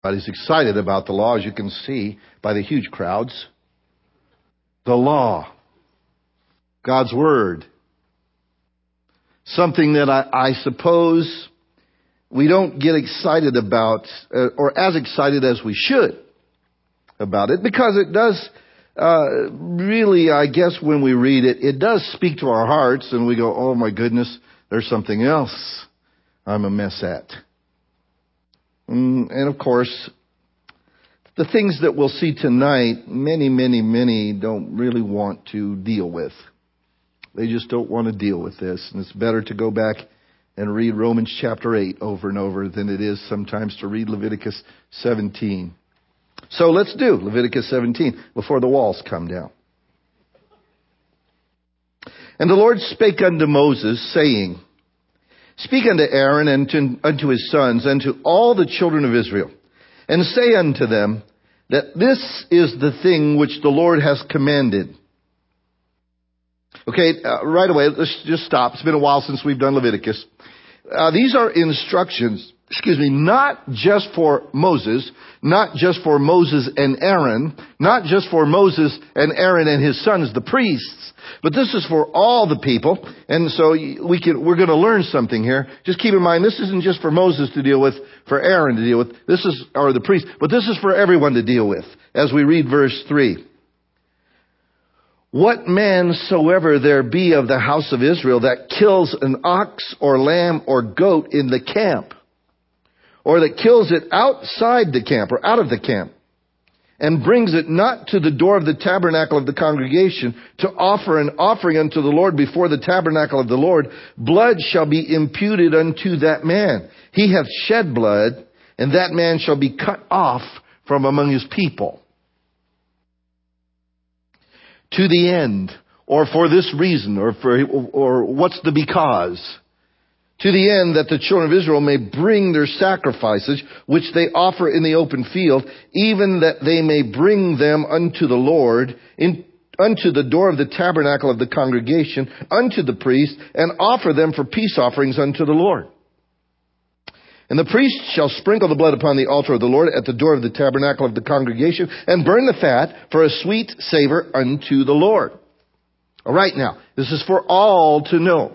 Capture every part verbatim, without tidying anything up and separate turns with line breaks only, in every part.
Everybody's excited about the law, as you can see by the huge crowds. The law. God's Word. Something that I, I suppose we don't get excited about, uh, or as excited as we should about it, because it does uh, really, I guess when we read it, it does speak to our hearts, and we go, oh my goodness, there's something else I'm a mess at. Mm, and of course, the things that we'll see tonight, many, many, many don't really want to deal with. They just don't want to deal with this. And it's better to go back and read Romans chapter eight over and over than it is sometimes to read Leviticus seventeen. So let's do Leviticus seventeen before the walls come down. And the Lord spake unto Moses, saying, Speak unto Aaron and to, unto his sons and to all the children of Israel, and say unto them that this is the thing which the Lord has commanded. Okay, uh, right away, let's just stop. It's been a while since we've done Leviticus. Uh, these are instructions, excuse me, not just for Moses, not just for Moses and Aaron, not just for Moses and Aaron and his sons, the priests, but this is for all the people. And so we can, we're going to learn something here. Just keep in mind, this isn't just for Moses to deal with, for Aaron to deal with. This is, or the priest, but this is for everyone to deal with as we read verse three. What man soever there be of the house of Israel that kills an ox or lamb or goat in the camp, or that kills it outside the camp or out of the camp, and brings it not to the door of the tabernacle of the congregation to offer an offering unto the Lord before the tabernacle of the Lord, blood shall be imputed unto that man. He hath shed blood, and that man shall be cut off from among his people. To the end, or for this reason, or for, or what's the because? To the end that the children of Israel may bring their sacrifices, which they offer in the open field, even that they may bring them unto the Lord, in, unto the door of the tabernacle of the congregation, unto the priest, and offer them for peace offerings unto the Lord. And the priest shall sprinkle the blood upon the altar of the Lord at the door of the tabernacle of the congregation, and burn the fat for a sweet savor unto the Lord. All right, now, this is for all to know.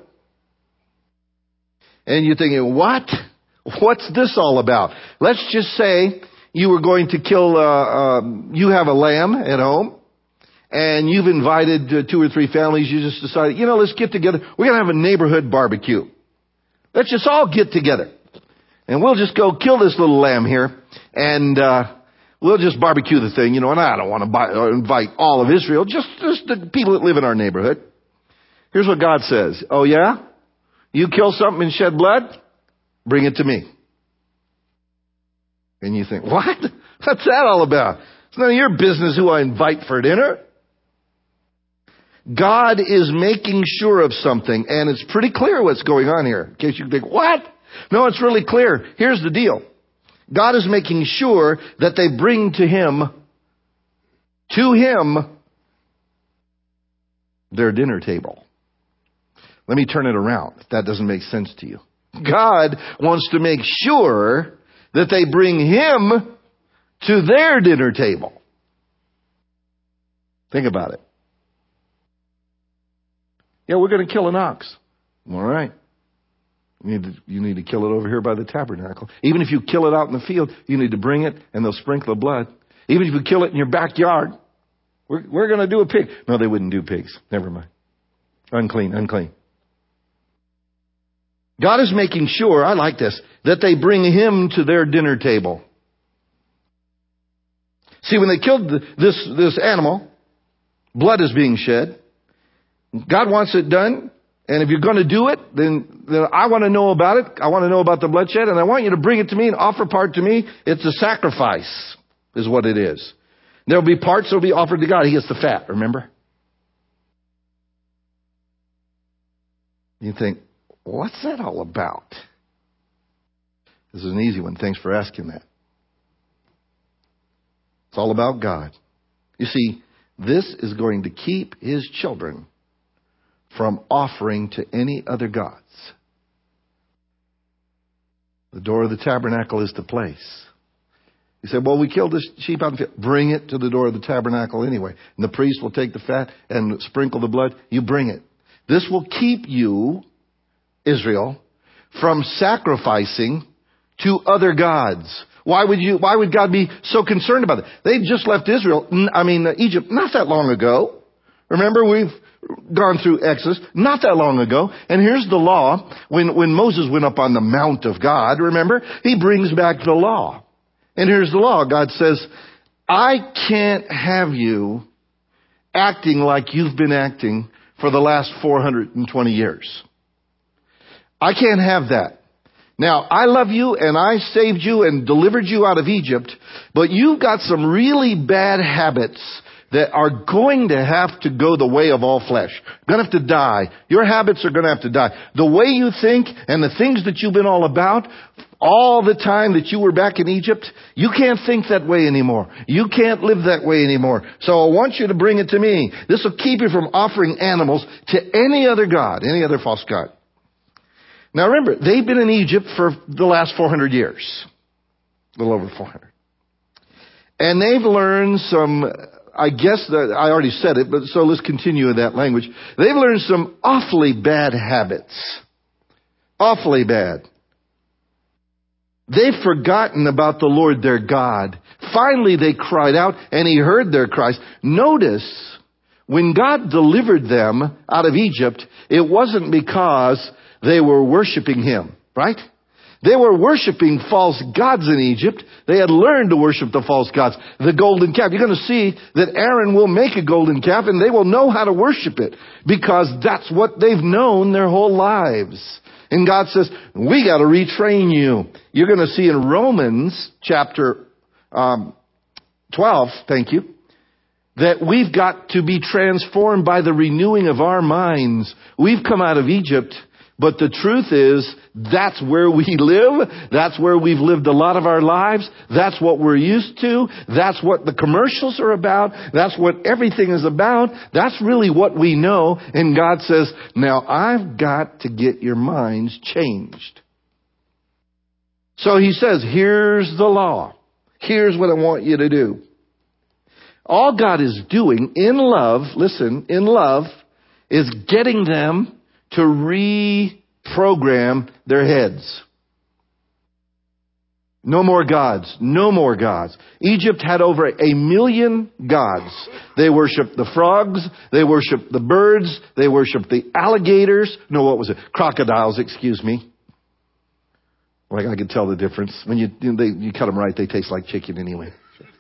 And you're thinking, what? What's this all about? Let's just say you were going to kill, uh, um, you have a lamb at home, and you've invited uh, two or three families. You just decided, you know, let's get together. We're going to have a neighborhood barbecue. Let's just all get together. And we'll just go kill this little lamb here, and uh we'll just barbecue the thing, you know, and I don't want to buy, or invite all of Israel, just, just the people that live in our neighborhood. Here's what God says. Oh, yeah? You kill something and shed blood? Bring it to me. And you think, what? What's that all about? It's none of your business who I invite for dinner. God is making sure of something, and it's pretty clear what's going on here. In case you think, what? No, it's really clear. Here's the deal. God is making sure that they bring to Him, to Him, their dinner table. Let me turn it around, if that doesn't make sense to you. God wants to make sure that they bring Him to their dinner table. Think about it. Yeah, we're going to kill an ox. All right. You need, to, you need to kill it over here by the tabernacle. Even if you kill it out in the field, you need to bring it and they'll sprinkle the blood. Even if you kill it in your backyard, we're, we're going to do a pig. No, they wouldn't do pigs. Never mind. Unclean, unclean. God is making sure, I like this, that they bring Him to their dinner table. See, when they killed this, this animal, blood is being shed. God wants it done. And if you're going to do it, then, then I want to know about it. I want to know about the bloodshed, and I want you to bring it to me and offer part to me. It's a sacrifice, is what it is. There'll be parts that will be offered to God. He gets the fat, remember? You think, what's that all about? This is an easy one. Thanks for asking that. It's all about God. You see, this is going to keep His children from offering to any other gods. The door of the tabernacle is the place. He said, well, we killed this sheep out in the field. Bring it to the door of the tabernacle anyway. And the priest will take the fat and sprinkle the blood. You bring it. This will keep you, Israel, from sacrificing to other gods. Why would you, why would God be so concerned about it? They just left Israel, I mean, Egypt, not that long ago. Remember, we've gone through Exodus not that long ago. And here's the law. When, when Moses went up on the Mount of God, remember, he brings back the law. And here's the law. God says, I can't have you acting like you've been acting for the last four hundred twenty years. I can't have that. Now, I love you and I saved you and delivered you out of Egypt, but you've got some really bad habits that are going to have to go the way of all flesh. You're going to have to die. Your habits are going to have to die. The way you think and the things that you've been all about, all the time that you were back in Egypt, you can't think that way anymore. You can't live that way anymore. So I want you to bring it to me. This will keep you from offering animals to any other god, any other false god. Now remember, they've been in Egypt for the last four hundred years. A little over four hundred. And they've learned some, I guess that I already said it, but so let's continue in that language. They've learned some awfully bad habits. Awfully bad. They've forgotten about the Lord their God. Finally they cried out and he heard their cries. Notice, when God delivered them out of Egypt, it wasn't because they were worshiping him, right? They were worshiping false gods in Egypt. They had learned to worship the false gods. The golden calf. You're going to see that Aaron will make a golden calf and they will know how to worship it because that's what they've known their whole lives. And God says, we got to retrain you. You're going to see in Romans chapter um, twelve, thank you, that we've got to be transformed by the renewing of our minds. We've come out of Egypt, but the truth is, that's where we live. That's where we've lived a lot of our lives. That's what we're used to. That's what the commercials are about. That's what everything is about. That's really what we know. And God says, now I've got to get your minds changed. So he says, here's the law. Here's what I want you to do. All God is doing in love, listen, in love, is getting them to reprogram their heads. No more gods. No more gods. Egypt had over a million gods. They worshiped the frogs. They worshiped the birds. They worshiped the alligators. No, what was it? Crocodiles, excuse me. Like I could tell the difference. When you, they, you cut them right, they taste like chicken anyway.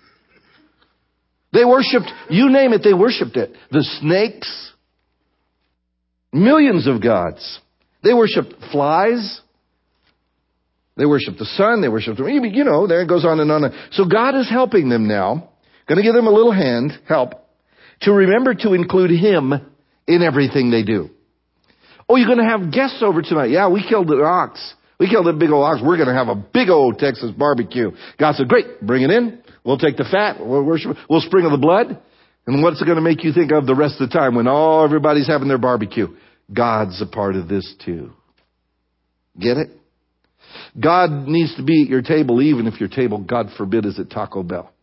They worshiped, you name it, they worshiped it. The snakes. Millions of gods. They worshiped flies. They worship the sun. They worship the, you know, there it goes on and on. So God is helping them now. Going to give them a little hand, help, to remember to include him in everything they do. Oh, you're going to have guests over tonight. Yeah, we killed an ox. We killed a big old ox. We're going to have a big old Texas barbecue. God said, great, bring it in. We'll take the fat. We'll worship. We'll sprinkle the blood. And what's it going to make you think of the rest of the time when all everybody's having their barbecue? God's a part of this too. Get it? God needs to be at your table, even if your table, God forbid, is at Taco Bell.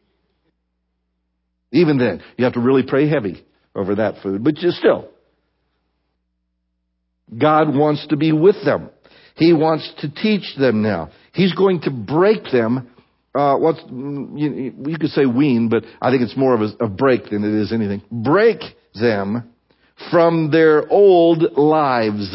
Even then, you have to really pray heavy over that food. But just still, God wants to be with them. He wants to teach them now. He's going to break them. Uh, what's, you, you could say wean, but I think it's more of a, a break than it is anything. Break them from their old lives.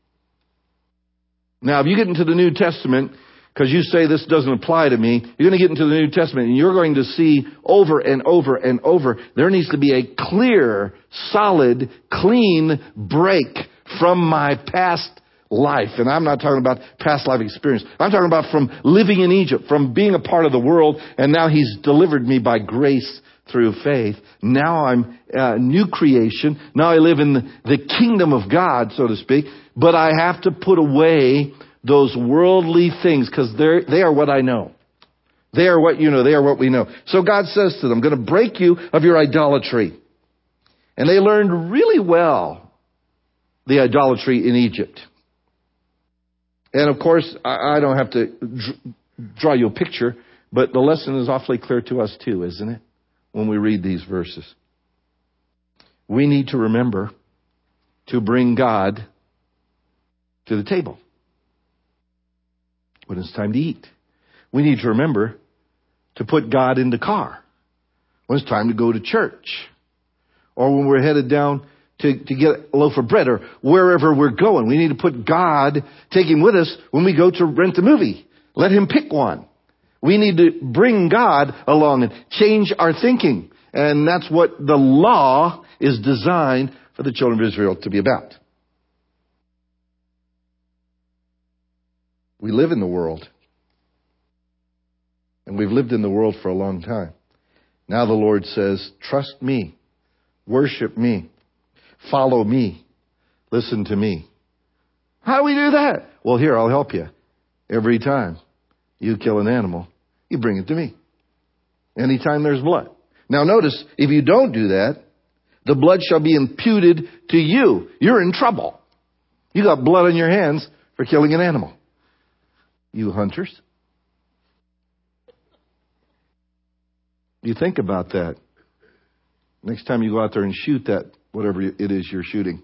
Now, if you get into the New Testament, because you say this doesn't apply to me, you're going to get into the New Testament and you're going to see over and over and over, there needs to be a clear, solid, clean break from my past life. And I'm not talking about past life experience. I'm talking about from living in Egypt, from being a part of the world, and now he's delivered me by grace through faith. Now I'm a new creation. Now I live in the, the kingdom of God, so to speak. But I have to put away those worldly things because they're, they are what I know. They are what you know. They are what we know. So God says to them, I'm going to break you of your idolatry. And they learned really well the idolatry in Egypt. And of course, I, I don't have to dr- draw you a picture, But the lesson is awfully clear to us too, isn't it? When we read these verses. We need to remember to bring God to the table when it's time to eat. We need to remember to put God in the car when it's time to go to church, or when we're headed down to, to get a loaf of bread, or wherever we're going. We need to put God, take Him with us when we go to rent a movie. Let Him pick one. We need to bring God along and change our thinking. And that's what the law is designed for the children of Israel to be about. We live in the world. And we've lived in the world for a long time. Now the Lord says, trust me, worship me, follow me, listen to me. How do we do that? Well, here, I'll help you. Every time you kill an animal, you bring it to me. Anytime there's blood. Now notice, if you don't do that, the blood shall be imputed to you. You're in trouble. You got blood on your hands for killing an animal. You hunters. You think about that. Next time you go out there and shoot that, whatever it is you're shooting,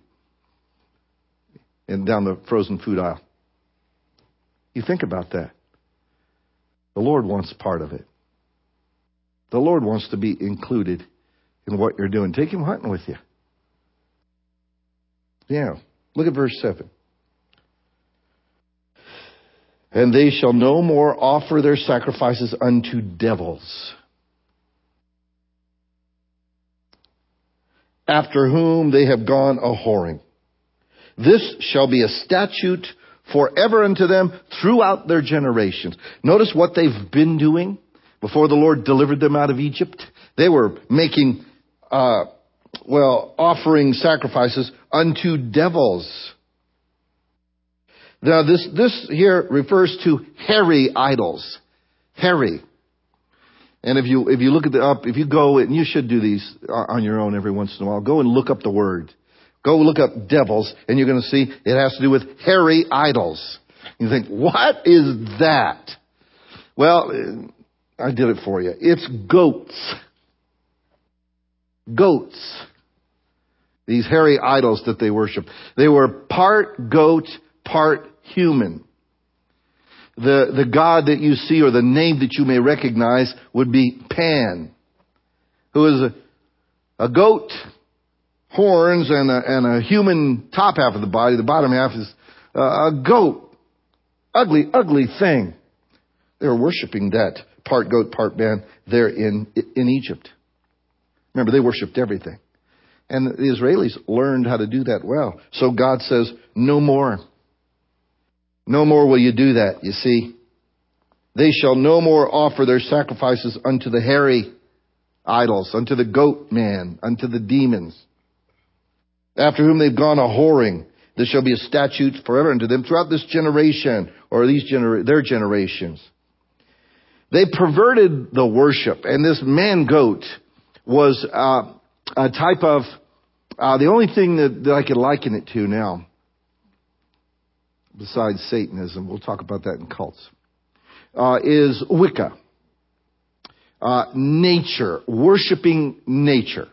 and down the frozen food aisle. You think about that. The Lord wants part of it. The Lord wants to be included in what you're doing. Take Him hunting with you. Yeah. Look at verse seven. And they shall no more offer their sacrifices unto devils, after whom they have gone a whoring. This shall be a statute forever unto them throughout their generations. Notice what they've been doing before the Lord delivered them out of Egypt. They were making, uh, well, offering sacrifices unto devils. Now this, this here refers to hairy idols. Hairy. And if you, if you look at the up, if you go, and you should do these on your own every once in a while, go and look up the word. Go look up devils, and you're going to see it has to do with hairy idols. You think, what is that? Well, I did it for you. It's goats. Goats. These hairy idols that they worship. They were part goat, part human. The, the god that you see, or the name that you may recognize, would be Pan, who is a, a goat, horns, and a, and a human top half of the body. The bottom half is uh, a goat. Ugly, ugly thing. They were worshiping that part goat, part man there in, in Egypt. Remember, they worshiped everything. And the Israelis learned how to do that well. So God says, no more. No more will you do that, you see. They shall no more offer their sacrifices unto the hairy idols, unto the goat man, unto the demons, after whom they've gone a whoring. There shall be a statute forever unto them throughout this generation, or these genera- their generations. They perverted the worship, and this man goat was uh, a type of, uh, the only thing that, that I could liken it to now, besides Satanism, we'll talk about that in cults, uh, is Wicca. Uh, nature, worshiping nature.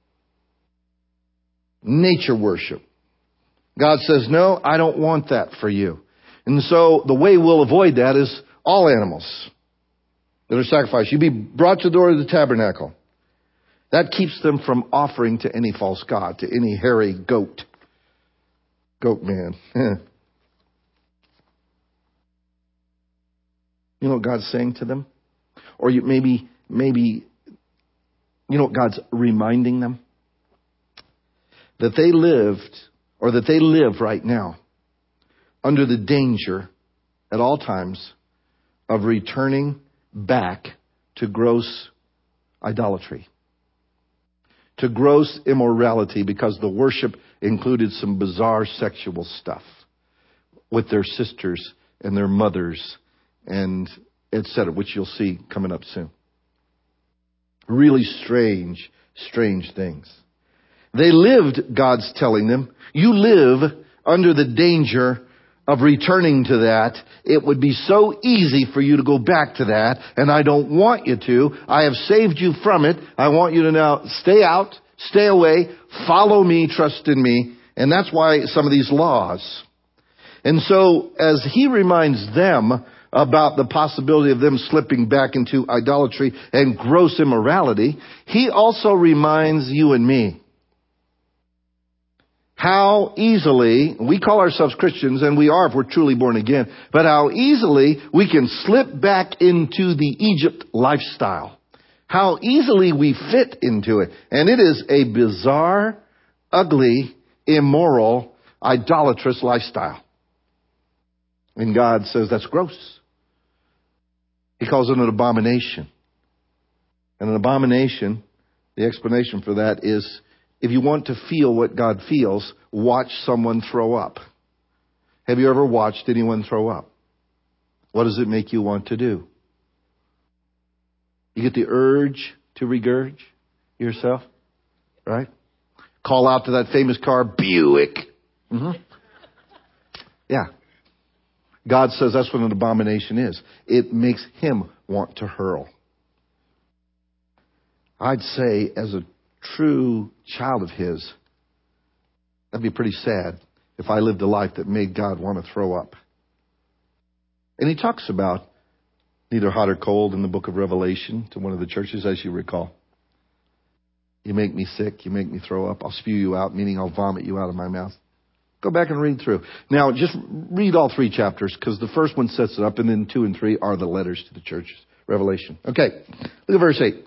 Nature worship. God says, no, I don't want that for you. And so the way we'll avoid that is all animals that are sacrificed. You be brought to the door of the tabernacle. That keeps them from offering to any false god, to any hairy goat. Goat man. You know what God's saying to them? Or you, maybe, maybe, you know what God's reminding them? That they lived, or that they live right now, under the danger at all times of returning back to gross idolatry, to gross immorality, because the worship included some bizarre sexual stuff with their sisters and their mothers and et cetera, which you'll see coming up soon. Really strange, strange things. They lived, God's telling them, you live under the danger of returning to that. It would be so easy for you to go back to that, and I don't want you to. I have saved you from it. I want you to now stay out, stay away, follow me, trust in me. And that's why some of these laws. And so as he reminds them about the possibility of them slipping back into idolatry and gross immorality, he also reminds you and me how easily, we call ourselves Christians, and we are if we're truly born again, but how easily we can slip back into the Egypt lifestyle. How easily we fit into it. And it is a bizarre, ugly, immoral, idolatrous lifestyle. And God says that's gross. He calls it an abomination. And an abomination, the explanation for that is, if you want to feel what God feels, watch someone throw up. Have you ever watched anyone throw up? What does it make you want to do? You get the urge to regurge yourself, right? Call out to that famous car, Buick. Mm-hmm. Yeah. God says that's what an abomination is. It makes him want to hurl. I'd say as a true child of his, that'd be pretty sad if I lived a life that made God want to throw up. And he talks about neither hot or cold in the book of Revelation to one of the churches, as you recall. You make me sick, you make me throw up, I'll spew you out, meaning I'll vomit you out of my mouth. Go back and read through. Now, just read all three chapters, because the first one sets it up, and then two and three are the letters to the churches. Revelation. Okay, look at verse eight.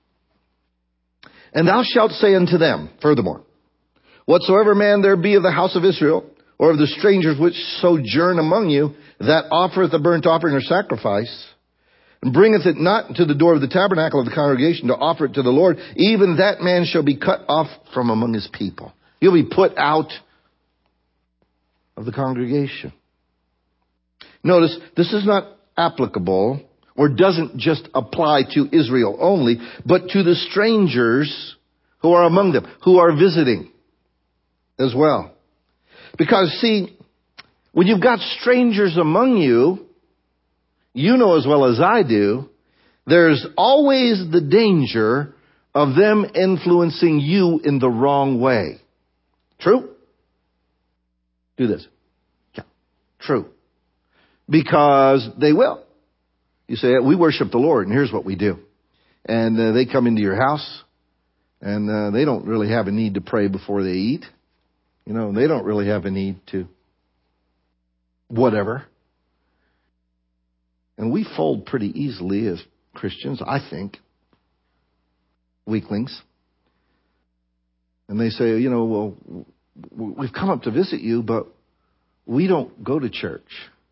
And thou shalt say unto them, furthermore, whatsoever man there be of the house of Israel, or of the strangers which sojourn among you, that offereth a burnt offering or sacrifice, and bringeth it not to the door of the tabernacle of the congregation to offer it to the Lord, even that man shall be cut off from among his people. He'll be put out of the congregation. Notice, this is not applicable or doesn't just apply to Israel only, but to the strangers who are among them, who are visiting as well. Because, see, when you've got strangers among you, you know as well as I do, there's always the danger of them influencing you in the wrong way. True? Do this. Yeah, true. Because they will. You say, we worship the Lord, and here's what we do. And uh, they come into your house, and uh, they don't really have a need to pray before they eat. You know, they don't really have a need to whatever. And we fold pretty easily as Christians, I think. Weaklings. And they say, you know, well, we've come up to visit you, but we don't go to church.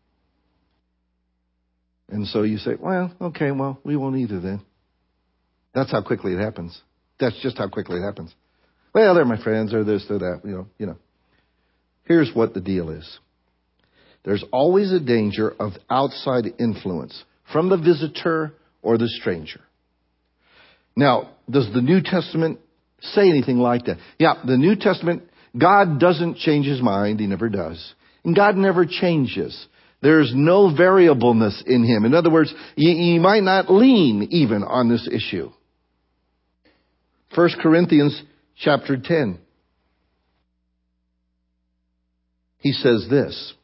And so you say, well, okay, well, we won't either then. That's how quickly it happens. That's just how quickly it happens. Well, they're my friends, they're this, they're that, you know, you know. Here's what the deal is. There's always a danger of outside influence from the visitor or the stranger. Now, does the New Testament say anything like that? Yeah, the New Testament, God doesn't change his mind. He never does. And God never changes. There's no variableness in him. In other words, he, he might not lean even on this issue. First Corinthians chapter ten. He says this.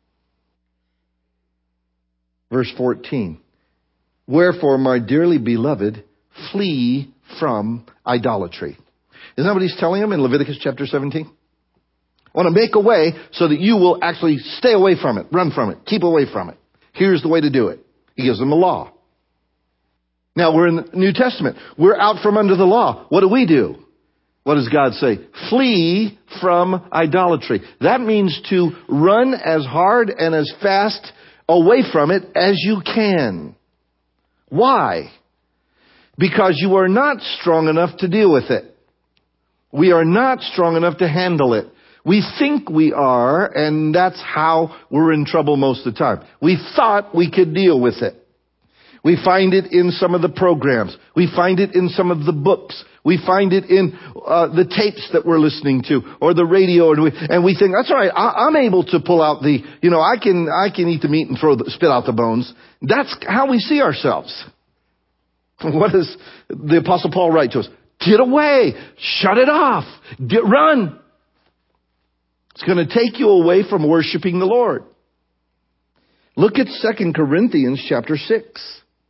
Verse fourteen. Wherefore, my dearly beloved, flee from idolatry. Isn't that what he's telling them in Leviticus chapter seventeen? I want to make a way so that you will actually stay away from it, run from it, keep away from it. Here's the way to do it. He gives them a law. Now we're in the New Testament. We're out from under the law. What do we do? What does God say? Flee from idolatry. That means to run as hard and as fast away from it as you can. Why? Because you are not strong enough to deal with it. We are not strong enough to handle it. We think we are, and that's how we're in trouble most of the time. We thought we could deal with it. We find it in some of the programs. We find it in some of the books. We find it in uh, the tapes that we're listening to, or the radio, and we, and we think, that's all right, I, I'm able to pull out the, you know, I can I can eat the meat and throw the, spit out the bones. That's how we see ourselves. What does the Apostle Paul write to us? Get away. Shut it off. Get, run. It's going to take you away from worshiping the Lord. Look at Second Corinthians chapter six.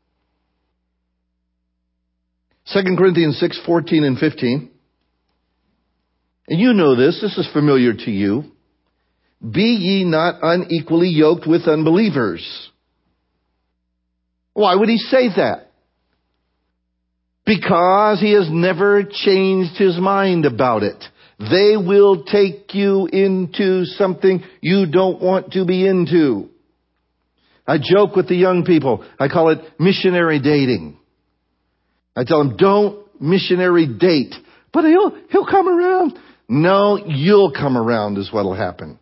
Second Corinthians six, fourteen and fifteen. And you know this. This is familiar to you. Be ye not unequally yoked with unbelievers. Why would he say that? Because he has never changed his mind about it. They will take you into something you don't want to be into. I joke with the young people. I call it missionary dating. I tell them, don't missionary date. But he'll, he'll come around. No, you'll come around is what'll happen.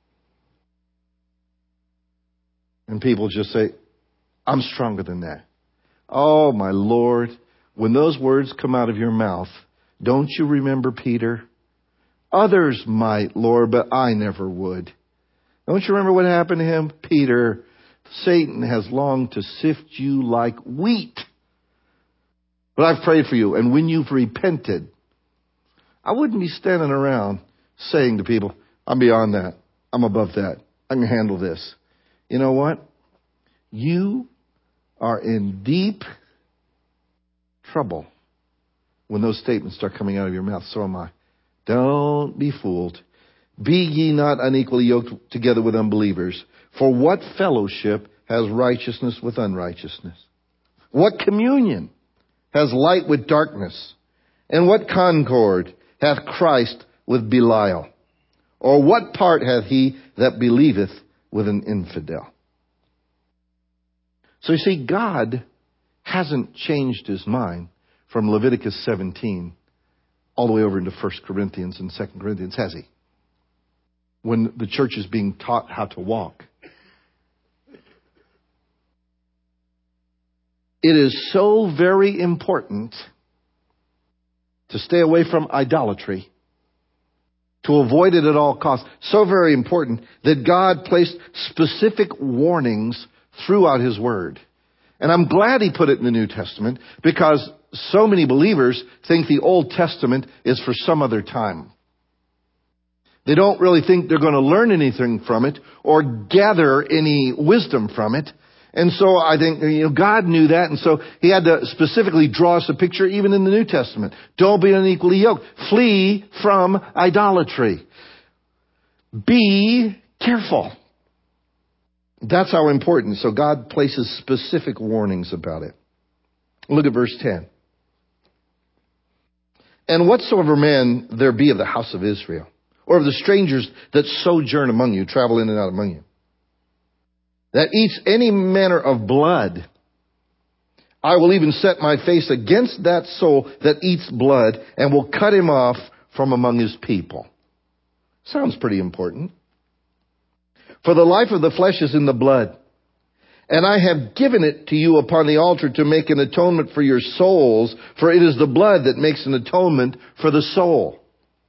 And people just say, I'm stronger than that. Oh, my Lord. When those words come out of your mouth, don't you remember Peter? Others might, Lord, but I never would. Don't you remember what happened to him? Peter, Satan has longed to sift you like wheat. But I've prayed for you, and when you've repented, I wouldn't be standing around saying to people, I'm beyond that. I'm above that. I can handle this. You know what? You are in deep trouble when those statements start coming out of your mouth. So am I. Don't be fooled. Be ye not unequally yoked together with unbelievers. For what fellowship has righteousness with unrighteousness? What communion has light with darkness? And what concord hath Christ with Belial? Or what part hath he that believeth with an infidel? So you see, God hasn't changed his mind from Leviticus seventeen all the way over into First Corinthians and Second Corinthians, has he? When the church is being taught how to walk. It is so very important to stay away from idolatry, to avoid it at all costs. So very important that God placed specific warnings throughout his word. And I'm glad he put it in the New Testament, because so many believers think the Old Testament is for some other time. They don't really think they're going to learn anything from it or gather any wisdom from it. And so I think, you know, God knew that, and so he had to specifically draw us a picture even in the New Testament. Don't be unequally yoked. Flee from idolatry. Be careful. That's how important. So God places specific warnings about it. Look at verse ten. And whatsoever man there be of the house of Israel, or of the strangers that sojourn among you, travel in and out among you, that eats any manner of blood, I will even set my face against that soul that eats blood, and will cut him off from among his people. Sounds pretty important. For the life of the flesh is in the blood, and I have given it to you upon the altar to make an atonement for your souls, for it is the blood that makes an atonement for the soul.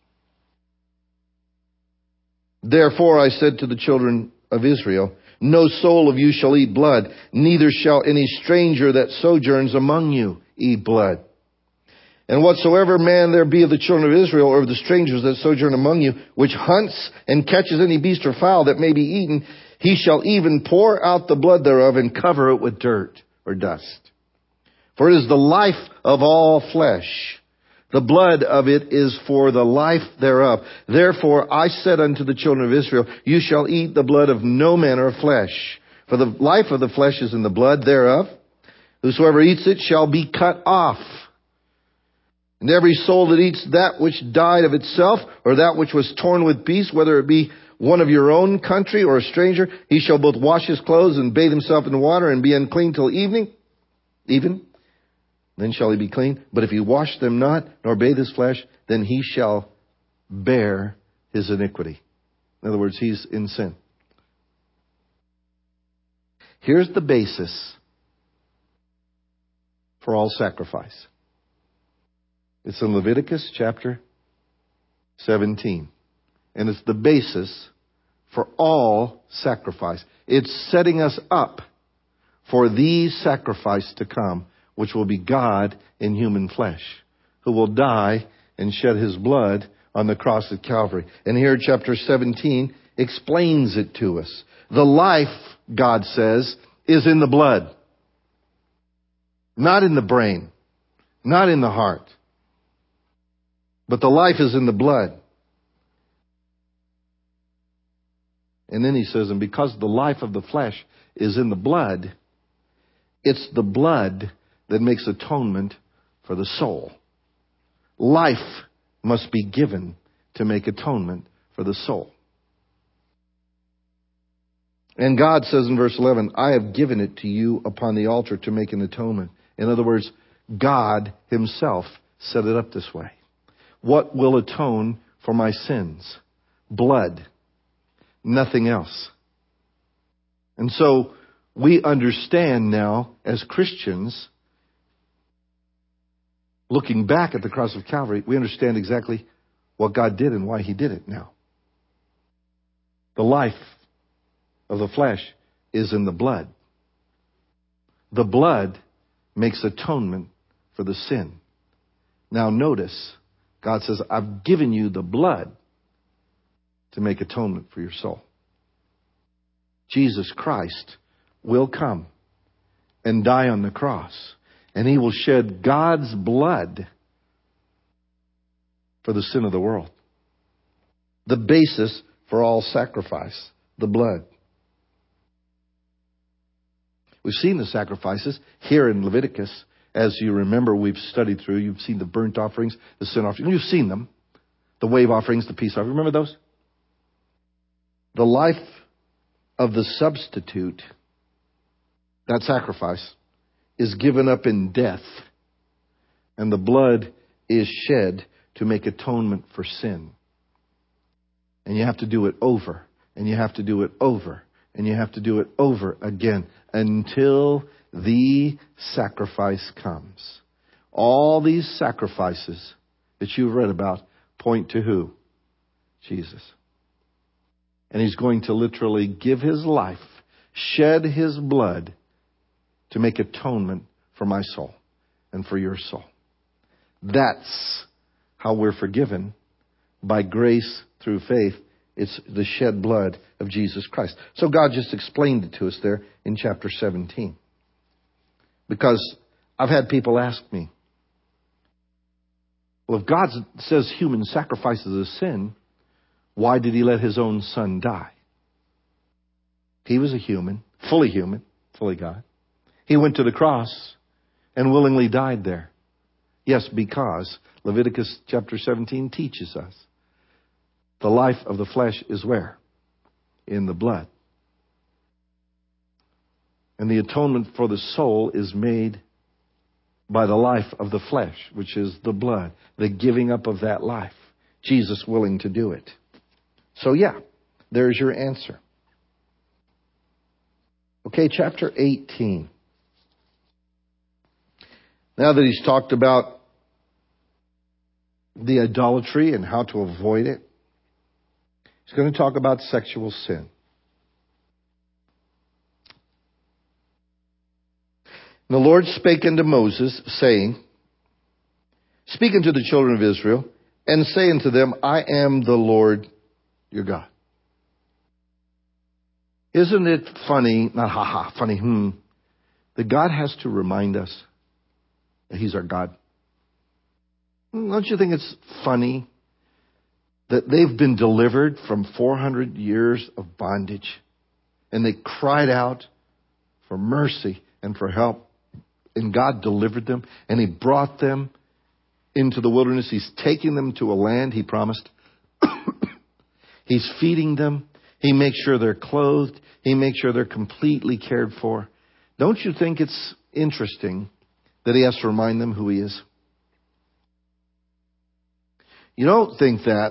Therefore I said to the children of Israel, no soul of you shall eat blood, neither shall any stranger that sojourns among you eat blood. And whatsoever man there be of the children of Israel, or of the strangers that sojourn among you, which hunts and catches any beast or fowl that may be eaten, he shall even pour out the blood thereof and cover it with dirt or dust. For it is the life of all flesh. The blood of it is for the life thereof. Therefore I said unto the children of Israel, you shall eat the blood of no manner of flesh. For the life of the flesh is in the blood thereof. Whosoever eats it shall be cut off. And every soul that eats that which died of itself, or that which was torn with beasts, whether it be one of your own country or a stranger, he shall both wash his clothes and bathe himself in water and be unclean till evening. Even. Then shall he be clean. But if he wash them not, nor bathe his flesh, then he shall bear his iniquity. In other words, he's in sin. Here's the basis for all sacrifice. It's in Leviticus chapter seventeen. And it's the basis for all sacrifice. It's setting us up for the sacrifice to come, which will be God in human flesh, who will die and shed his blood on the cross at Calvary. And here chapter seventeen explains it to us. The life, God says, is in the blood. Not in the brain. Not in the heart. But the life is in the blood. And then he says, and because the life of the flesh is in the blood, it's the blood that makes atonement for the soul. Life must be given to make atonement for the soul. And God says in verse eleven, I have given it to you upon the altar to make an atonement. In other words, God himself set it up this way. What will atone for my sins? Blood. Nothing else. And so we understand now as Christians, looking back at the cross of Calvary, we understand exactly what God did and why he did it now. The life of the flesh is in the blood. The blood makes atonement for the sin. Now notice, God says, I've given you the blood to make atonement for your soul. Jesus Christ will come and die on the cross, and he will shed God's blood for the sin of the world. The basis for all sacrifice, the blood. We've seen the sacrifices here in Leviticus. As you remember, we've studied through. You've seen the burnt offerings, the sin offerings. You've seen them. The wave offerings, the peace offerings. Remember those? The life of the substitute, that sacrifice, is given up in death. And the blood is shed to make atonement for sin. And you have to do it over. And you have to do it over. And you have to do it over again until the sacrifice comes. All these sacrifices that you've read about point to who? Jesus. And he's going to literally give his life, shed his blood to make atonement for my soul and for your soul. That's how we're forgiven by grace through faith. It's the shed blood of Jesus Christ. So God just explained it to us there in chapter seventeen. Because I've had people ask me, well, if God says human sacrifice is a sin, why did he let his own son die? He was a human, fully human, fully God. He went to the cross and willingly died there. Yes, because Leviticus chapter seventeen teaches us the life of the flesh is where? In the blood. And the atonement for the soul is made by the life of the flesh, which is the blood, the giving up of that life. Jesus willing to do it. So yeah, there's your answer. Okay, chapter eighteen. Now that he's talked about the idolatry and how to avoid it, he's going to talk about sexual sin. And the Lord spake unto Moses, saying, Speak unto the children of Israel, and say unto them, I am the Lord your God. Isn't it funny, not ha ha, funny, hmm, that God has to remind us that he's our God? Don't you think it's funny that they've been delivered from four hundred years of bondage, and they cried out for mercy and for help, and God delivered them, and he brought them into the wilderness. He's taking them to a land he promised. He's feeding them. He makes sure they're clothed. He makes sure they're completely cared for. Don't you think it's interesting that he has to remind them who he is? You don't think that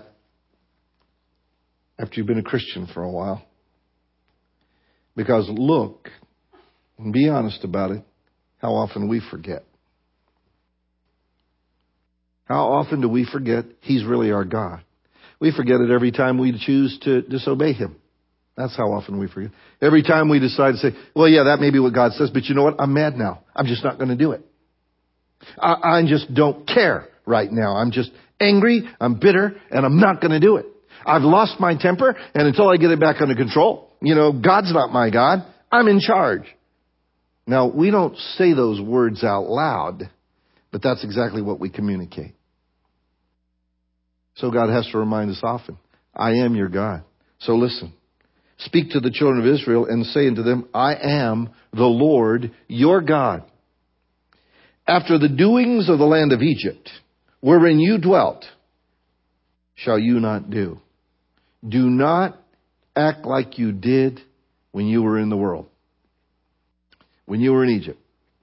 after you've been a Christian for a while. Because look, and be honest about it, how often we forget. How often do we forget He's really our God? We forget it every time we choose to disobey Him. That's how often we forget. Every time we decide to say, well, yeah, that may be what God says, but you know what? I'm mad now. I'm just not going to do it. I, I just don't care right now. I'm just angry, I'm bitter, and I'm not going to do it. I've lost my temper, and until I get it back under control, you know, God's not my God. I'm in charge. Now, we don't say those words out loud, but that's exactly what we communicate. So God has to remind us often, I am your God. So listen, speak to the children of Israel and say unto them, I am the Lord your God. After the doings of the land of Egypt, wherein you dwelt, shall you not do. Do not act like you did when you were in the world, when you were in Egypt.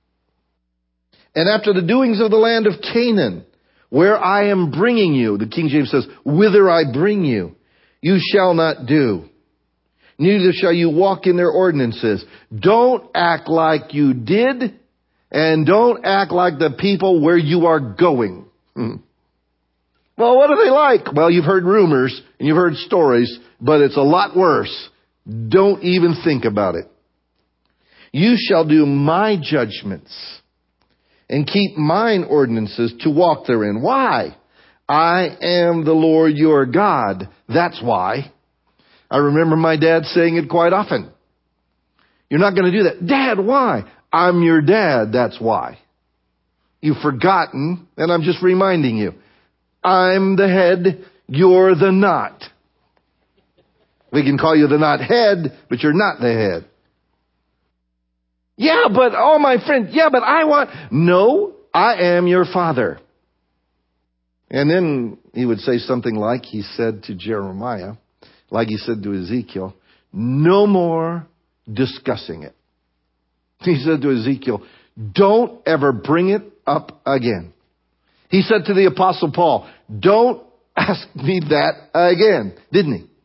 And after the doings of the land of Canaan, where I am bringing you, the King James says, whither I bring you, you shall not do. Neither shall you walk in their ordinances. Don't act like you did, and don't act like the people where you are going. Hmm. Well, what are they like? Well, you've heard rumors and you've heard stories, but it's a lot worse. Don't even think about it. You shall do my judgments and keep mine ordinances to walk therein. Why? I am the Lord your God. That's why. I remember my dad saying it quite often. You're not going to do that. Dad, why? I'm your dad. That's why. You've forgotten, and I'm just reminding you. I'm the head, you're the knot. We can call you the knot head, but you're not the head. Yeah, but, oh my friend, yeah, but I want, no, I am your father. And then he would say something like he said to Jeremiah, like he said to Ezekiel, no more discussing it. He said to Ezekiel, don't ever bring it up again. He said to the Apostle Paul, don't ask me that again, didn't he?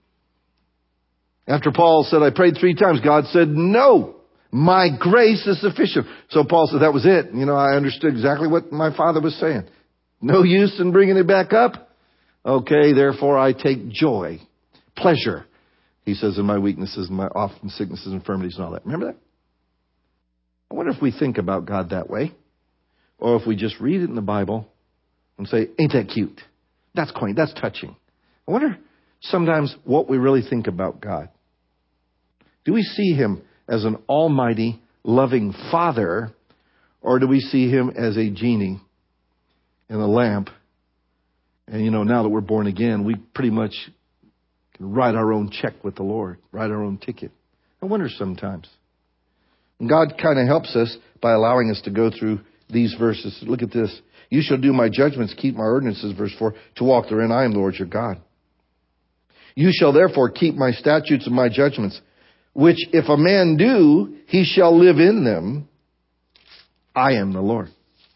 After Paul said, I prayed three times, God said, no, my grace is sufficient. So Paul said, that was it. You know, I understood exactly what my father was saying. No use in bringing it back up. Okay, therefore I take joy, pleasure, he says, in my weaknesses, my often sicknesses, infirmities, and all that. Remember that? I wonder if we think about God that way, or if we just read it in the Bible and say, ain't that cute? That's quaint. That's touching. I wonder sometimes what we really think about God. Do we see him as an almighty, loving father, or do we see him as a genie in a lamp? And, you know, now that we're born again, we pretty much can write our own check with the Lord, write our own ticket. I wonder sometimes. And God kind of helps us by allowing us to go through these verses. Look at this. You shall do my judgments, keep my ordinances, verse four, to walk therein. I am the Lord your God. You shall therefore keep my statutes and my judgments, which if a man do, he shall live in them. I am the Lord.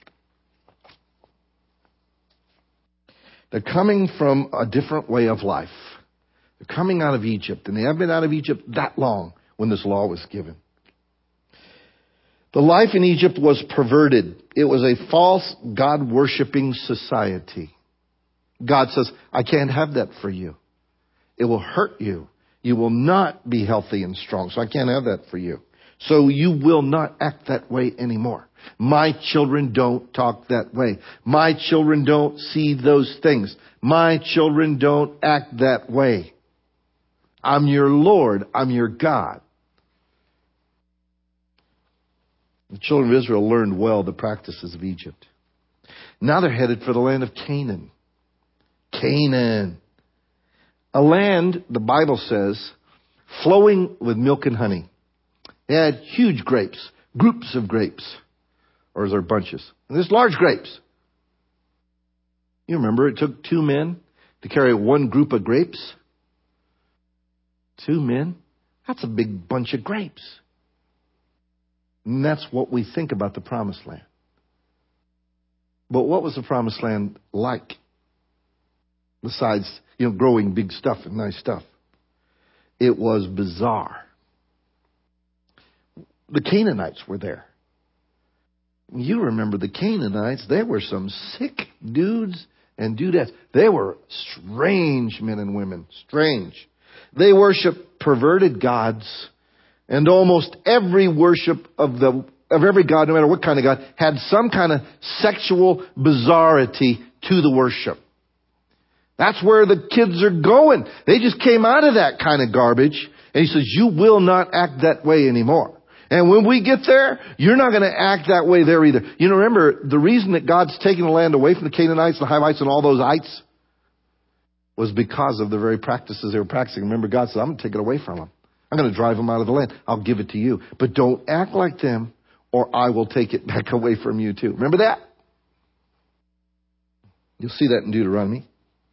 They're coming from a different way of life. They're coming out of Egypt, and they haven't been out of Egypt that long when this law was given. The life in Egypt was perverted. It was a false God-worshiping society. God says, I can't have that for you. It will hurt you. You will not be healthy and strong, so I can't have that for you. So you will not act that way anymore. My children don't talk that way. My children don't see those things. My children don't act that way. I'm your Lord. I'm your God. The children of Israel learned well the practices of Egypt. Now they're headed for the land of Canaan. Canaan. A land, the Bible says, flowing with milk and honey. They had huge grapes, groups of grapes, or is there bunches? And there's large grapes. You remember it took two men to carry one group of grapes? Two men? That's a big bunch of grapes. And that's what we think about the Promised Land. But what was the Promised Land like? Besides, you know, growing big stuff and nice stuff. It was bizarre. The Canaanites were there. You remember the Canaanites, they were some sick dudes. and dudettes. They were strange men and women. Strange. They worshiped perverted gods, and almost every worship of the of every god, no matter what kind of god, had some kind of sexual bizarrity to the worship. That's where the kids are going. They just came out of that kind of garbage. And he says, you will not act that way anymore. And when we get there, you're not going to act that way there either. You know, remember, the reason that God's taken the land away from the Canaanites, the Hivites, and all those ites was because of the very practices they were practicing. Remember, God said, I'm going to take it away from them. I'm going to drive them out of the land. I'll give it to you. But don't act like them, or I will take it back away from you too. Remember that? You'll see that in Deuteronomy.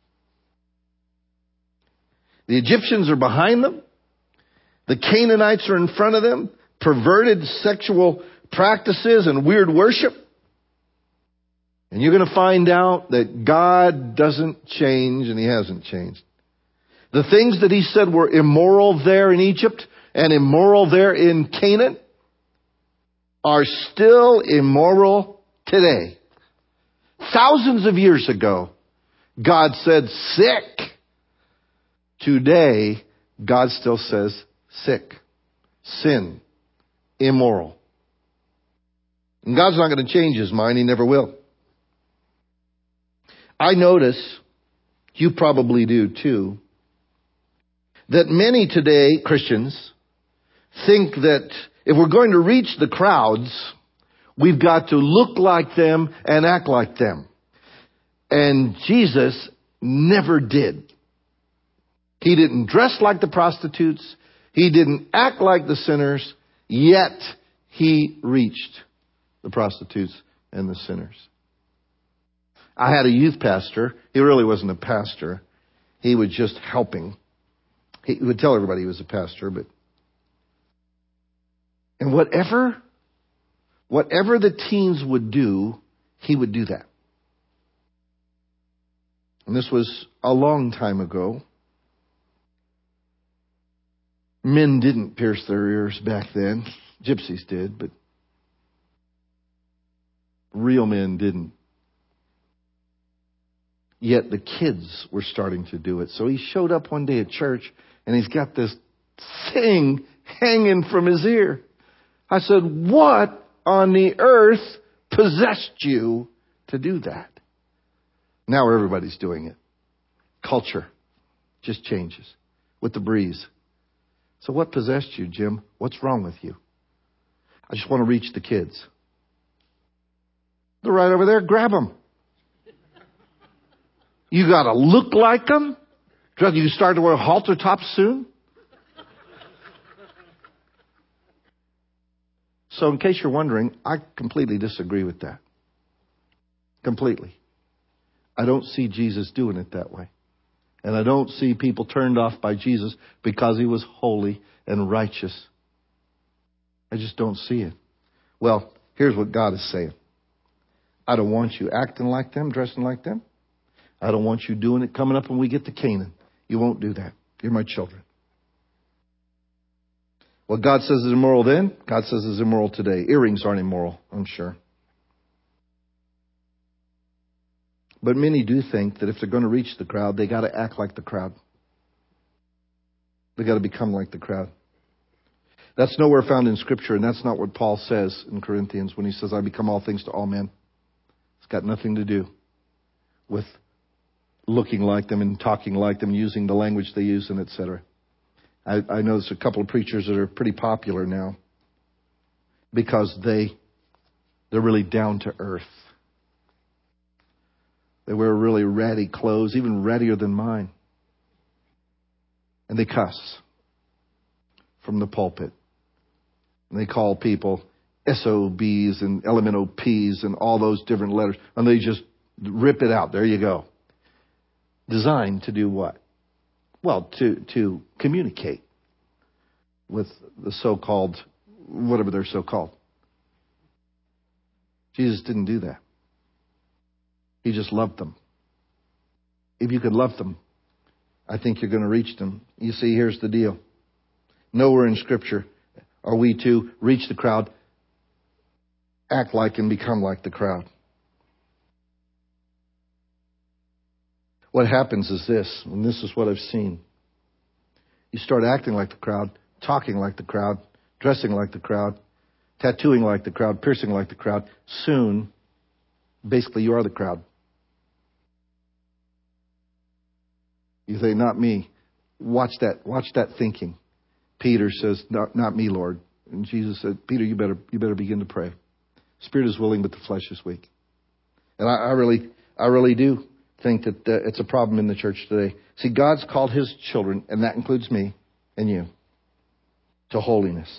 The Egyptians are behind them. The Canaanites are in front of them. Perverted sexual practices and weird worship. And you're going to find out that God doesn't change, and He hasn't changed. The things that He said were immoral there in Egypt and immoral there in Canaan are still immoral today. Thousands of years ago, God said sick. Today, God still says sick, sin, immoral. And God's not going to change His mind. He never will. I notice, you probably do too, that many today, Christians, think that if we're going to reach the crowds, we've got to look like them and act like them. And Jesus never did. He didn't dress like the prostitutes. He didn't act like the sinners. Yet, He reached the prostitutes and the sinners. I had a youth pastor. He really wasn't a pastor. He was just helping. He would tell everybody he was a pastor, but... And whatever, whatever the teens would do, he would do that. And this was a long time ago. Men didn't pierce their ears back then. Gypsies did, but real men didn't. Yet the kids were starting to do it. So he showed up one day at church, and he's got this thing hanging from his ear. I said, what on the earth possessed you to do that? Now everybody's doing it. Culture just changes with the breeze. So what possessed you, Jim? What's wrong with you? I just want to reach the kids. They're right over there. Grab them. You got to look like them. You start to wear halter tops soon. So in case you're wondering, I completely disagree with that. Completely. I don't see Jesus doing it that way. And I don't see people turned off by Jesus because He was holy and righteous. I just don't see it. Well, here's what God is saying. I don't want you acting like them, dressing like them. I don't want you doing it coming up when we get to Canaan. You won't do that. You're my children. What God says is immoral then, God says is immoral today. Earrings aren't immoral, I'm sure. But many do think that if they're going to reach the crowd, they got to act like the crowd. They got to become like the crowd. That's nowhere found in Scripture, and that's not what Paul says in Corinthians when he says, I become all things to all men. It's got nothing to do with looking like them and talking like them, using the language they use, and et cetera. I, I know there's a couple of preachers that are pretty popular now because they, they're really down to earth. They wear really ratty clothes, even rattier than mine. And they cuss from the pulpit. And they call people S O Bs and L M N O Ps and all those different letters. And they just rip it out. There you go. Designed to do what? Well, to, to communicate with the so-called, whatever they're so-called. Jesus didn't do that. He just loved them. If you could love them, I think you're going to reach them. You see, here's the deal. Nowhere in Scripture are we to reach the crowd, act like and become like the crowd. what happens is this, and this is what I've seen. You start acting like the crowd, talking like the crowd, dressing like the crowd, tattooing like the crowd, piercing like the crowd. Soon, basically, you are the crowd. You say, not me. Watch that. Watch that thinking. Peter says, not, not me, Lord. And Jesus said, Peter, you better you better begin to pray. Spirit is willing, but the flesh is weak. And I, I really, I really do think that uh, it's a problem in the church today. See, God's called His children, and that includes me and you, to holiness.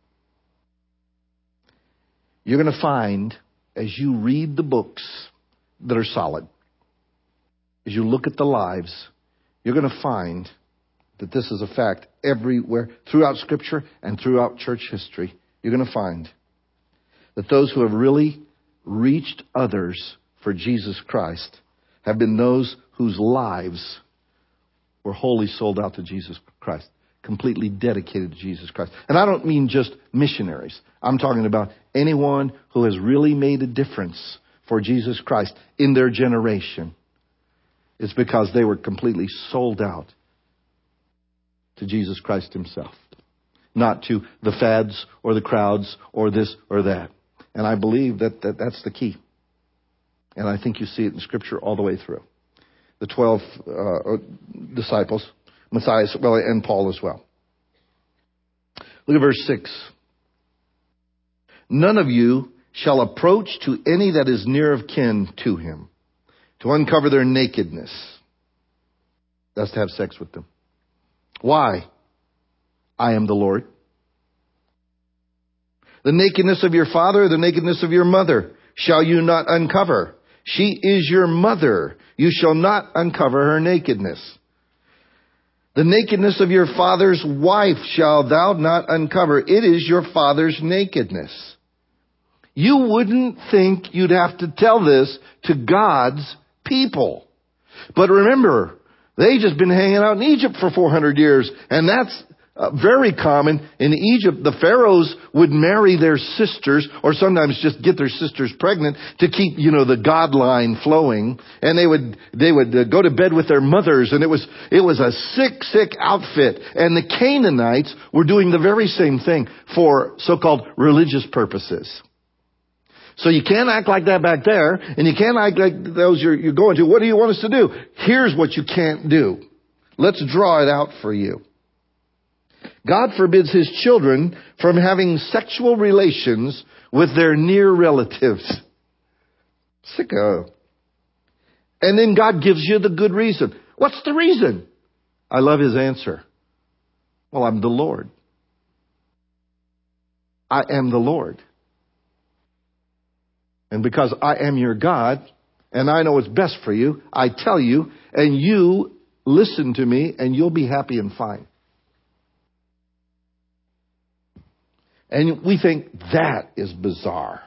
You're going to find, as you read the books that are solid, as you look at the lives, you're going to find that this is a fact everywhere, throughout Scripture and throughout church history. You're going to find that those who have really reached others for Jesus Christ have been those whose lives were wholly sold out to Jesus Christ, completely dedicated to Jesus Christ. And I don't mean just missionaries. I'm talking about anyone who has really made a difference for Jesus Christ in their generation. It's because they were completely sold out to Jesus Christ Himself, not to the fads or the crowds or this or that. And I believe that, that that's the key. And I think you see it in Scripture all the way through. The twelve uh, disciples, Matthias, well, and Paul as well. Look at verse six. None of you shall approach to any that is near of kin to him, to uncover their nakedness. That's to have sex with them. Why? I am the Lord. The nakedness of your father, the nakedness of your mother, shall you not uncover. She is your mother. You shall not uncover her nakedness. The nakedness of your father's wife shall thou not uncover. It is your father's nakedness. You wouldn't think you'd have to tell this to God's people. But remember, they just been hanging out in Egypt for four hundred years. And that's uh, very common. In Egypt, the pharaohs would marry their sisters, or sometimes just get their sisters pregnant to keep, you know, the God line flowing. And they would, they would uh, go to bed with their mothers. And it was, it was a sick, sick outfit. And the Canaanites were doing the very same thing for so-called religious purposes. So you can't act like that back there, and you can't act like those you're, you're going to. What do you want us to do? Here's what you can't do. Let's draw it out for you. God forbids His children from having sexual relations with their near relatives. Sicko. And then God gives you the good reason. What's the reason? I love His answer. Well, I'm the Lord. I am the Lord. And because I am your God, and I know what's best for you, I tell you, and you listen to me, and you'll be happy and fine. And we think that is bizarre.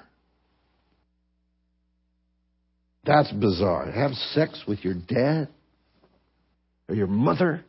That's bizarre. Have sex with your dad or your mother.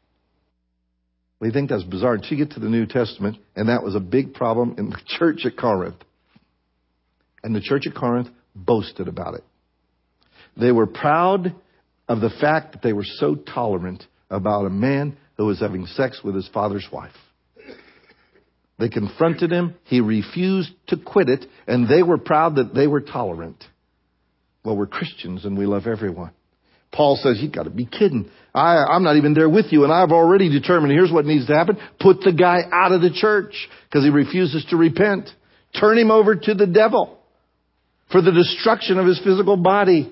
We think that's bizarre until you get to the New Testament, and that was a big problem in the church at Corinth. And the church at Corinth boasted about it. They were proud of the fact that they were so tolerant about a man who was having sex with his father's wife. They confronted him. He refused to quit it. And they were proud that they were tolerant. Well, we're Christians and we love everyone. Paul says, you've got to be kidding. I, I'm not even there with you. And I've already determined here's what needs to happen. Put the guy out of the church because he refuses to repent. Turn him over to the devil for the destruction of his physical body.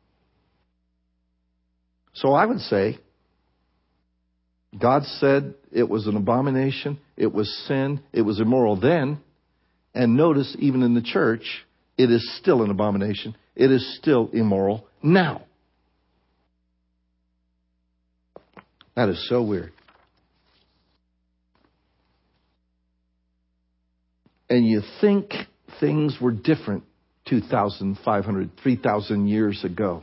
So I would say, God said it was an abomination, it was sin, it was immoral then. And notice, even in the church, it is still an abomination. It is still immoral now. That is so weird. And you think things were different two thousand five hundred, three thousand years ago.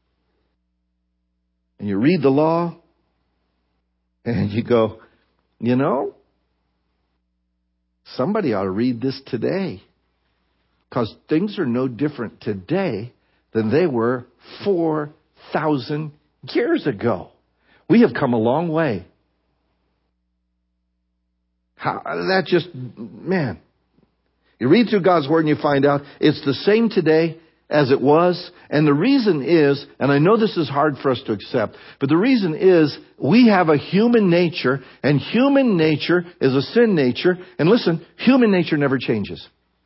And you read the law, and you go, you know, somebody ought to read this today. Because things are no different today than they were four thousand Years ago. We have come a long way. How, that just, man. You read through God's Word and you find out it's the same today as it was. And the reason is, and I know this is hard for us to accept, but the reason is we have a human nature, and human nature is a sin nature. And listen, human nature never changes.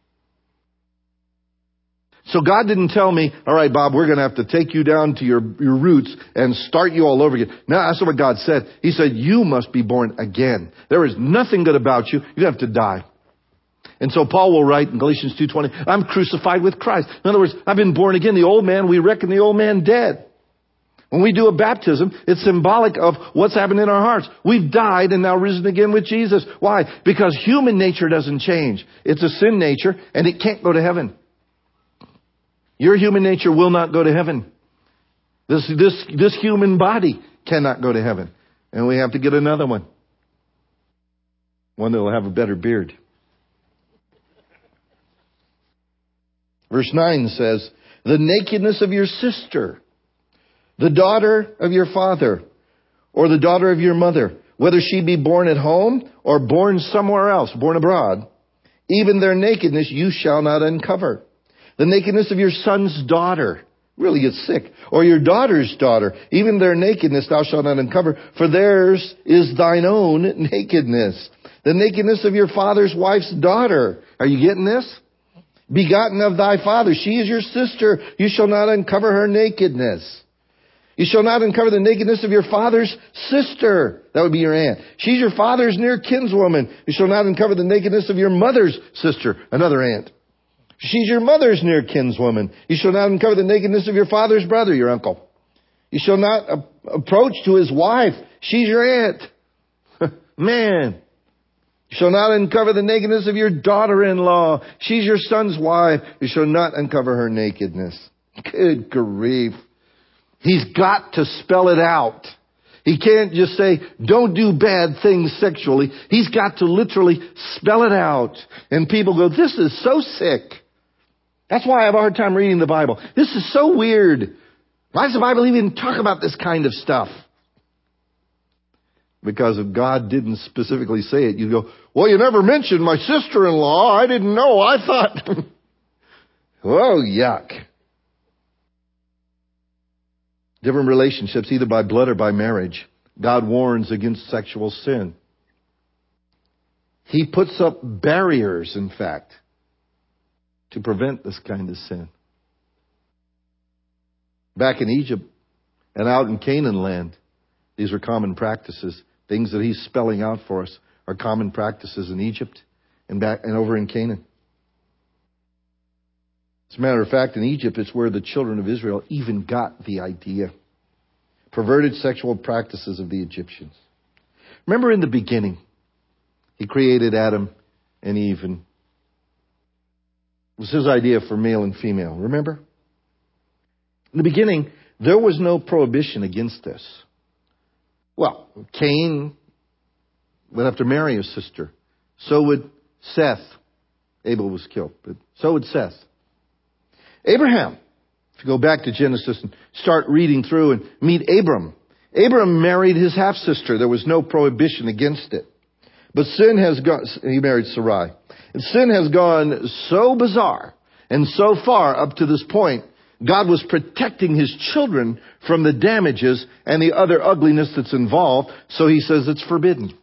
So God didn't tell me, all right, Bob, we're going to have to take you down to your, your roots and start you all over again. No, that's not what God said. He said, you must be born again. There is nothing good about you. You have to die. And so Paul will write in Galatians two twenty, I'm crucified with Christ. In other words, I've been born again. The old man, we reckon the old man dead. When we do a baptism, it's symbolic of what's happened in our hearts. We've died and now risen again with Jesus. Why? Because human nature doesn't change. It's a sin nature, and it can't go to heaven. Your human nature will not go to heaven. This, this, this human body cannot go to heaven. And we have to get another one. One that will have a better beard. Verse nine says, the nakedness of your sister, the daughter of your father, or the daughter of your mother, whether she be born at home or born somewhere else, born abroad, even their nakedness you shall not uncover. The nakedness of your son's daughter, really gets sick, or your daughter's daughter, even their nakedness thou shalt not uncover, for theirs is thine own nakedness. The nakedness of your father's wife's daughter. Are you getting this? Begotten of thy father. She is your sister. You shall not uncover her nakedness. You shall not uncover the nakedness of your father's sister. That would be your aunt. She's your father's near kinswoman. You shall not uncover the nakedness of your mother's sister. Another aunt. She's your mother's near kinswoman. You shall not uncover the nakedness of your father's brother, your uncle. You shall not a- approach to his wife. She's your aunt. Man. You shall not uncover the nakedness of your daughter-in-law. She's your son's wife. You shall not uncover her nakedness. Good grief. He's got to spell it out. He can't just say, don't do bad things sexually. He's got to literally spell it out. And people go, this is so sick. That's why I have a hard time reading the Bible. This is so weird. Why does the Bible even talk about this kind of stuff? Because if God didn't specifically say it, you'd go, well, you never mentioned my sister-in-law. I didn't know. I thought, oh, yuck. Different relationships, either by blood or by marriage. God warns against sexual sin. He puts up barriers, in fact, to prevent this kind of sin. Back in Egypt and out in Canaan land, these are common practices. Things that he's spelling out for us are common practices in Egypt and back and over in Canaan. As a matter of fact, in Egypt, it's where the children of Israel even got the idea. Perverted sexual practices of the Egyptians. Remember in the beginning, he created Adam and Eve, and it was his idea for male and female. Remember? In the beginning, there was no prohibition against this. Well, Cain would have to marry his sister. So would Seth. Abel was killed, but so would Seth. Abraham. If you go back to Genesis and start reading through and meet Abram. Abram married his half-sister. There was no prohibition against it. But sin has gone, he married Sarai. And sin has gone so bizarre and so far up to this point, God was protecting his children from the damages and the other ugliness that's involved. So he says it's forbidden.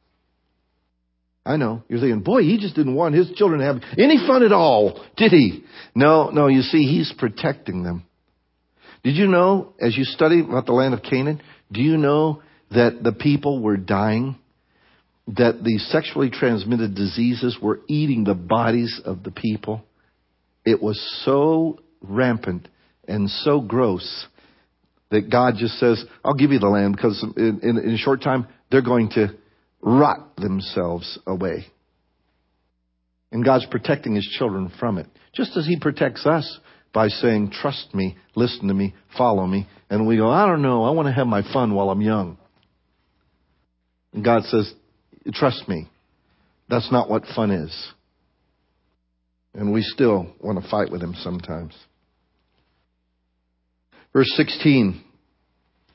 I know. You're thinking, boy, he just didn't want his children to have any fun at all, did he? No, no, you see, he's protecting them. Did you know, as you study about the land of Canaan, do you know that the people were dying? That the sexually transmitted diseases were eating the bodies of the people? It was so rampant and so gross that God just says, I'll give you the land because in, in, in a short time, they're going to rot themselves away. And God's protecting his children from it. Just as he protects us by saying, trust me, listen to me, follow me. And we go, I don't know, I want to have my fun while I'm young. And God says, trust me, that's not what fun is. And we still want to fight with him sometimes. Verse sixteen.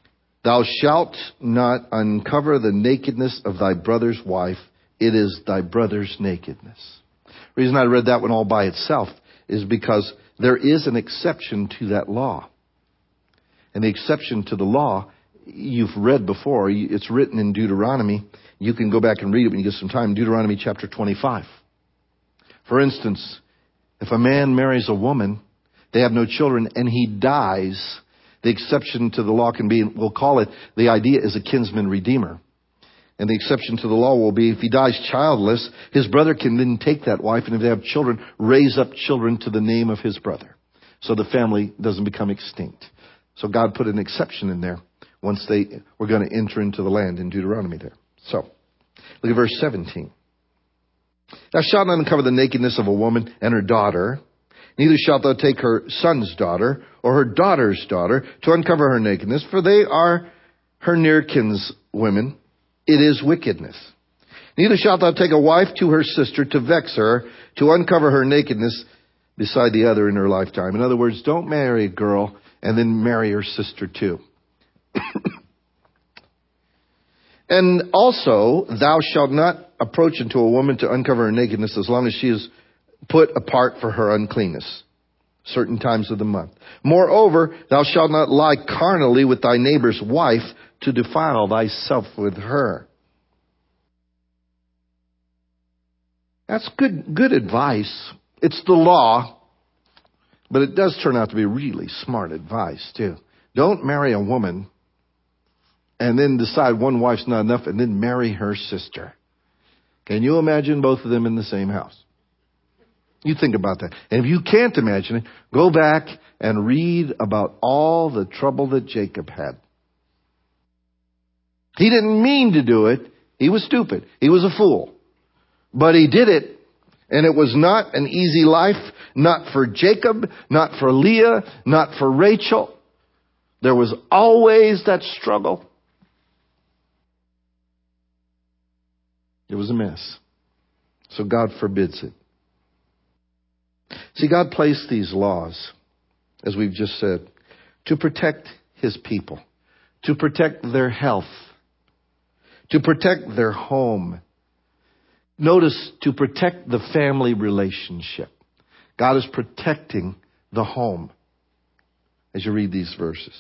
Thou shalt not uncover the nakedness of thy brother's wife. It is thy brother's nakedness. The reason I read that one all by itself is because there is an exception to that law. And the exception to the law, you've read before. It's written in Deuteronomy. You can go back and read it when you get some time. Deuteronomy chapter twenty-five. For instance, if a man marries a woman, they have no children, and he dies, the exception to the law can be, we'll call it, the idea is a kinsman redeemer. And the exception to the law will be if he dies childless, his brother can then take that wife, and if they have children, raise up children to the name of his brother. So the family doesn't become extinct. So God put an exception in there once they were going to enter into the land in Deuteronomy there. So, look at verse seventeen. Thou shalt not uncover the nakedness of a woman and her daughter, neither shalt thou take her son's daughter or her daughter's daughter to uncover her nakedness, for they are her near kinswomen. It is wickedness. Neither shalt thou take a wife to her sister to vex her, to uncover her nakedness beside the other in her lifetime. In other words, don't marry a girl and then marry her sister too. And also, thou shalt not approach unto a woman to uncover her nakedness as long as she is put apart for her uncleanness, certain times of the month. Moreover, thou shalt not lie carnally with thy neighbor's wife to defile thyself with her. That's good, good advice. It's the law, but it does turn out to be really smart advice too. Don't marry a woman and then decide one wife's not enough and then marry her sister. Can you imagine both of them in the same house? You think about that. And if you can't imagine it, go back and read about all the trouble that Jacob had. He didn't mean to do it. He was stupid. He was a fool. But he did it. And it was not an easy life. Not for Jacob. Not for Leah. Not for Rachel. There was always that struggle. It was a mess. So God forbids it. See, God placed these laws, as we've just said, to protect His people, to protect their health, to protect their home. Notice, to protect the family relationship. God is protecting the home as you read these verses.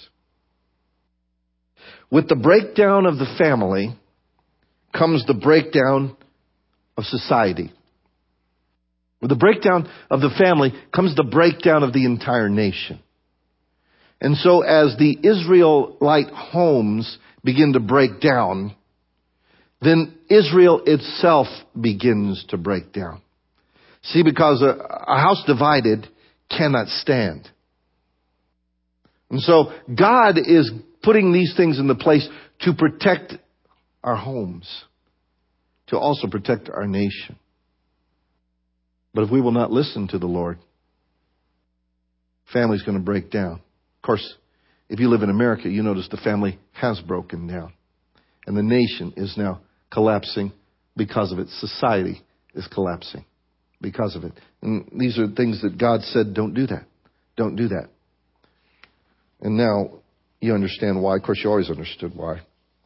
With the breakdown of the family comes the breakdown of society. With the breakdown of the family comes the breakdown of the entire nation. And so as the Israelite homes begin to break down, then Israel itself begins to break down. See, because a, a house divided cannot stand. And so God is putting these things into place to protect our homes, to also protect our nation. But if we will not listen to the Lord, family's going to break down. Of course, if you live in America, you notice the family has broken down. And the nation is now collapsing because of it. Society is collapsing because of it. And these are things that God said, don't do that. Don't do that. And now you understand why. Of course, you always understood why.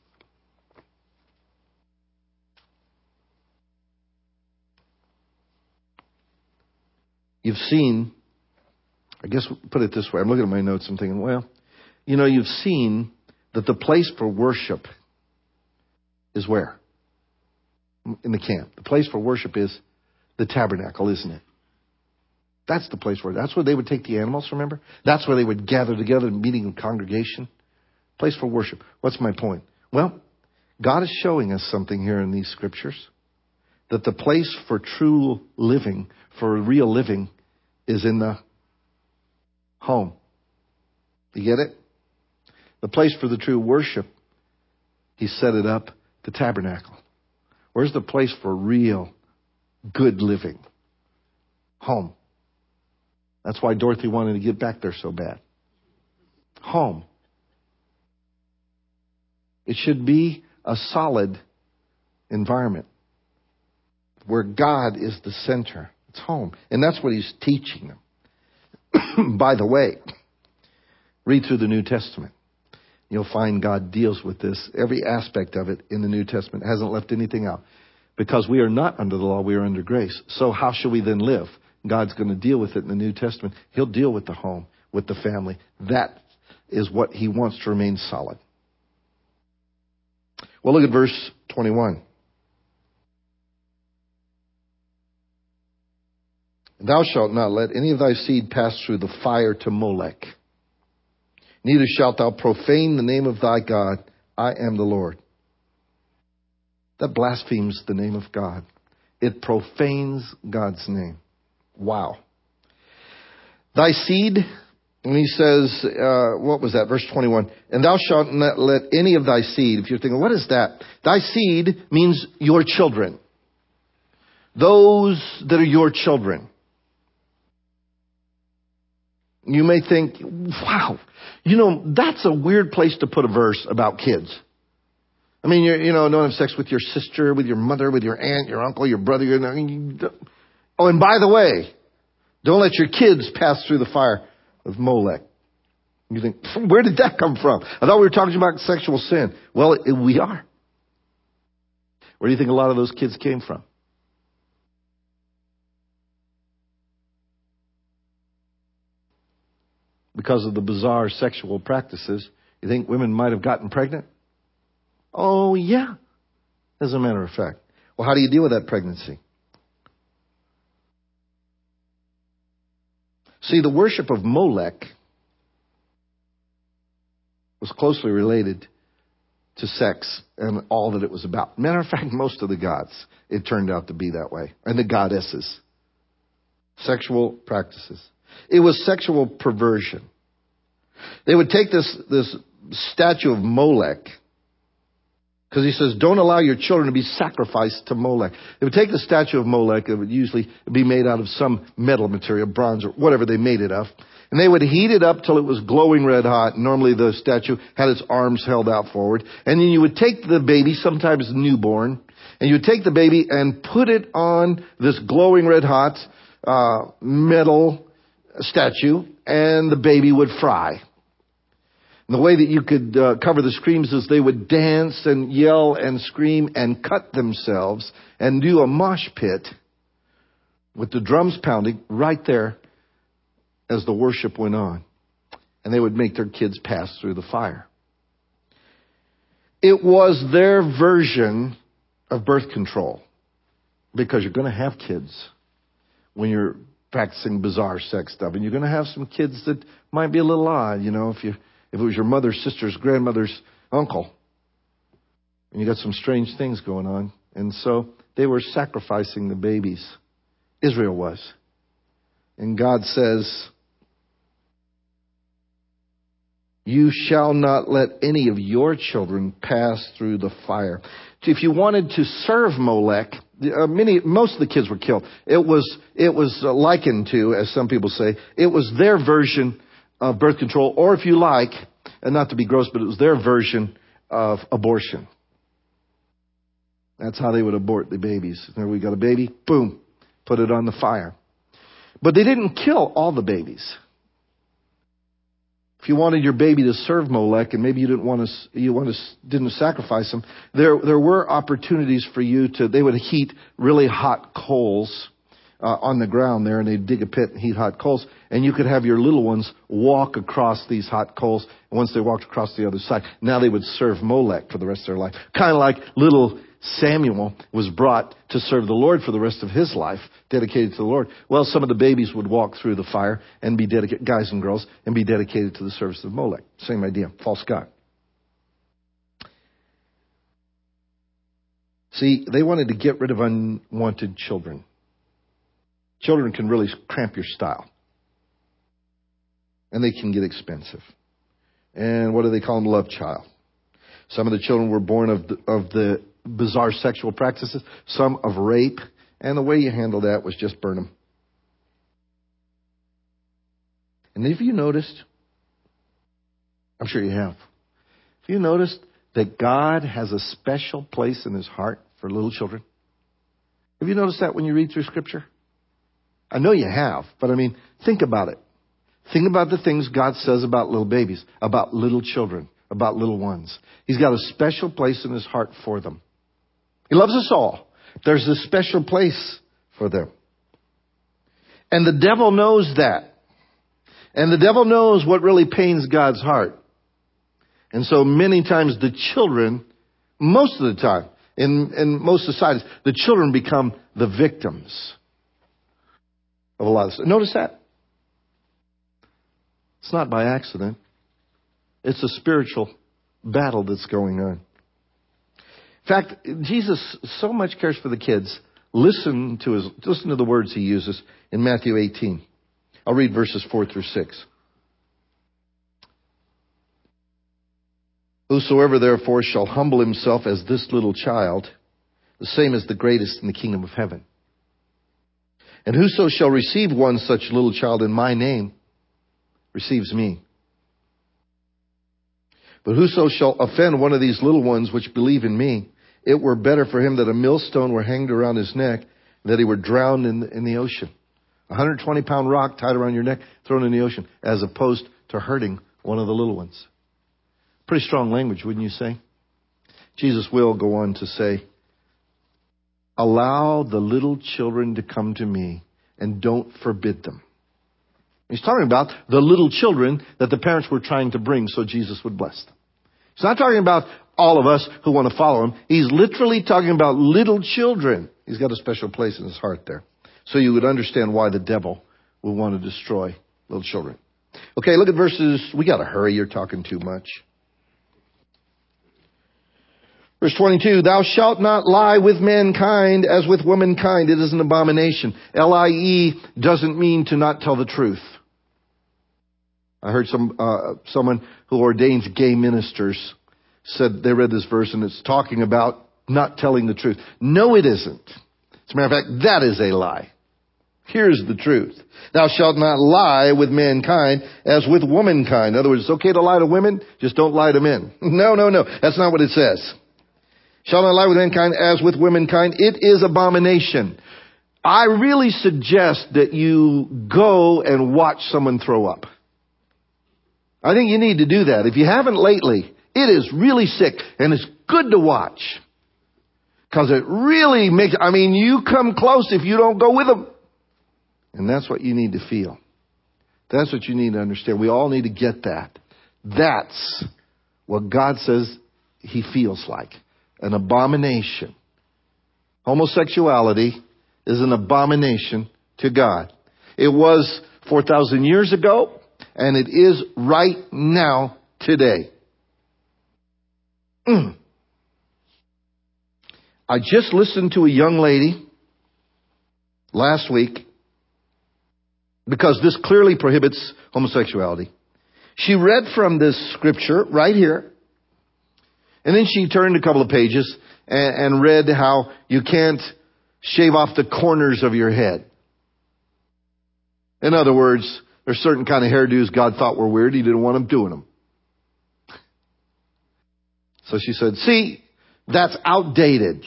You've seen, I guess put it this way, I'm looking at my notes, I'm thinking, well, you know, you've seen that the place for worship is where? In the camp. The place for worship is the tabernacle, isn't it? That's the place where, that's where they would take the animals, remember? That's where they would gather together in meeting of congregation. Place for worship. What's my point? Well, God is showing us something here in these scriptures. That the place for true living, for real living, is in the home. You get it? The place for the true worship, He set it up, the tabernacle. Where's the place for real, good living? Home. That's why Dorothy wanted to get back there so bad. Home. It should be a solid environment where God is the center. It's home. And that's what He's teaching them. By the way, read through the New Testament. You'll find God deals with this, every aspect of it in the New Testament. Hasn't left anything out. Because we are not under the law, we are under grace. So how shall we then live? God's going to deal with it in the New Testament. He'll deal with the home, with the family. That is what he wants to remain solid. Well, look at verse twenty-one. Thou shalt not let any of thy seed pass through the fire to Molech. Neither shalt thou profane the name of thy God. I am the Lord. That blasphemes the name of God. It profanes God's name. Wow. Thy seed, when he says, uh, what was that? Verse twenty-one. And thou shalt not let any of thy seed, if you're thinking, what is that? Thy seed means your children. Those that are your children. You may think, wow, you know, that's a weird place to put a verse about kids. I mean, you're, you know, don't have sex with your sister, with your mother, with your aunt, your uncle, your brother. Your, oh, and by the way, don't let your kids pass through the fire of Molech. You think, where did that come from? I thought we were talking about sexual sin. Well, it, we are. Where do you think a lot of those kids came from? Because of the bizarre sexual practices, you think women might have gotten pregnant? Oh, yeah, as a matter of fact. Well, how do you deal with that pregnancy? See, the worship of Molech was closely related to sex and all that it was about. Matter of fact, most of the gods, it turned out to be that way. And the goddesses. Sexual practices. It was sexual perversion. They would take this, this statue of Molech, because he says, don't allow your children to be sacrificed to Molech. They would take the statue of Molech. It would usually be made out of some metal material, bronze or whatever they made it of. And they would heat it up till it was glowing red hot. Normally the statue had its arms held out forward. And then you would take the baby, sometimes newborn, and you would take the baby and put it on this glowing red hot uh, metal statue, and the baby would fry. And the way that you could uh, cover the screams is they would dance and yell and scream and cut themselves and do a mosh pit with the drums pounding right there as the worship went on. And they would make their kids pass through the fire. It was their version of birth control, because you're going to have kids when you're practicing bizarre sex stuff. And you're going to have some kids that might be a little odd, you know, if you if it was your mother's sister's grandmother's uncle. And you got some strange things going on. And so they were sacrificing the babies. Israel was. And God says, you shall not let any of your children pass through the fire. If you wanted to serve Molech, uh, many, most of the kids were killed. It was, it was uh, likened to, as some people say, it was their version of birth control, or if you like, and not to be gross, but it was their version of abortion. That's how they would abort the babies. There we got a baby, boom, put it on the fire. But they didn't kill all the babies. If you wanted your baby to serve Molech, and maybe you didn't want to, you want to, didn't sacrifice him, there there were opportunities for you to. They would heat really hot coals uh, on the ground there, and they'd dig a pit and heat hot coals, and you could have your little ones walk across these hot coals. And once they walked across the other side, now they would serve Molech for the rest of their life. Kind of like little Samuel was brought to serve the Lord for the rest of his life, dedicated to the Lord. Well, some of the babies would walk through the fire and be dedicated, guys and girls, and be dedicated to the service of Molech. Same idea, false god. See, they wanted to get rid of unwanted children. Children can really cramp your style. And they can get expensive. And what do they call them? Love child. Some of the children were born of the, of the bizarre sexual practices, some of rape, and the way you handle that was just burn them. And have you noticed, I'm sure you have, have you noticed that God has a special place in his heart for little children? Have you noticed that when you read through Scripture? I know you have, but I mean, think about it. Think about the things God says about little babies, about little children. about little ones. He's got a special place in his heart for them. He loves us all. There's a special place for them. And the devil knows that. And the devil knows what really pains God's heart. And so many times the children, most of the time, in, in most societies, the children become the victims of a lot of stuff. Notice that? It's not by accident. It's a spiritual battle that's going on. In fact, Jesus so much cares for the kids. Listen to his, listen to the words he uses in Matthew eighteen. I'll read verses four through six. Whosoever therefore shall humble himself as this little child, the same is the greatest in the kingdom of heaven. And whoso shall receive one such little child in my name, receives me. But whoso shall offend one of these little ones which believe in me, it were better for him that a millstone were hanged around his neck, and that he were drowned in the, in the ocean. A one hundred twenty pound rock tied around your neck, thrown in the ocean, as opposed to hurting one of the little ones. Pretty strong language, wouldn't you say? Jesus will go on to say, allow the little children to come to me and don't forbid them. He's talking about the little children that the parents were trying to bring so Jesus would bless them. He's not talking about all of us who want to follow him. He's literally talking about little children. He's got a special place in his heart there. So you would understand why the devil would want to destroy little children. Okay, look at verses. We got to hurry. You're talking too much. Verse twenty-two, thou shalt not lie with mankind as with womankind. It is an abomination. L I E doesn't mean to not tell the truth. I heard some uh, someone who ordains gay ministers said they read this verse and it's talking about not telling the truth. No, it isn't. As a matter of fact, that is a lie. Here's the truth. Thou shalt not lie with mankind as with womankind. In other words, it's okay to lie to women, just don't lie to men. No, no, no. That's not what it says. Shall not lie with mankind as with womankind. It is abomination. I really suggest that you go and watch someone throw up. I think you need to do that. If you haven't lately, it is really sick and it's good to watch. Because it really makes, I mean, you come close if you don't go with them. And that's what you need to feel. That's what you need to understand. We all need to get that. That's what God says he feels like. An abomination. Homosexuality is an abomination to God. It was four thousand years ago, and it is right now today. Mm. I just listened to a young lady last week because this clearly prohibits homosexuality. She read from this scripture right here. And then she turned a couple of pages and, and read how you can't shave off the corners of your head. In other words, there's certain kind of hairdos God thought were weird. He didn't want them doing them. So she said, see, that's outdated.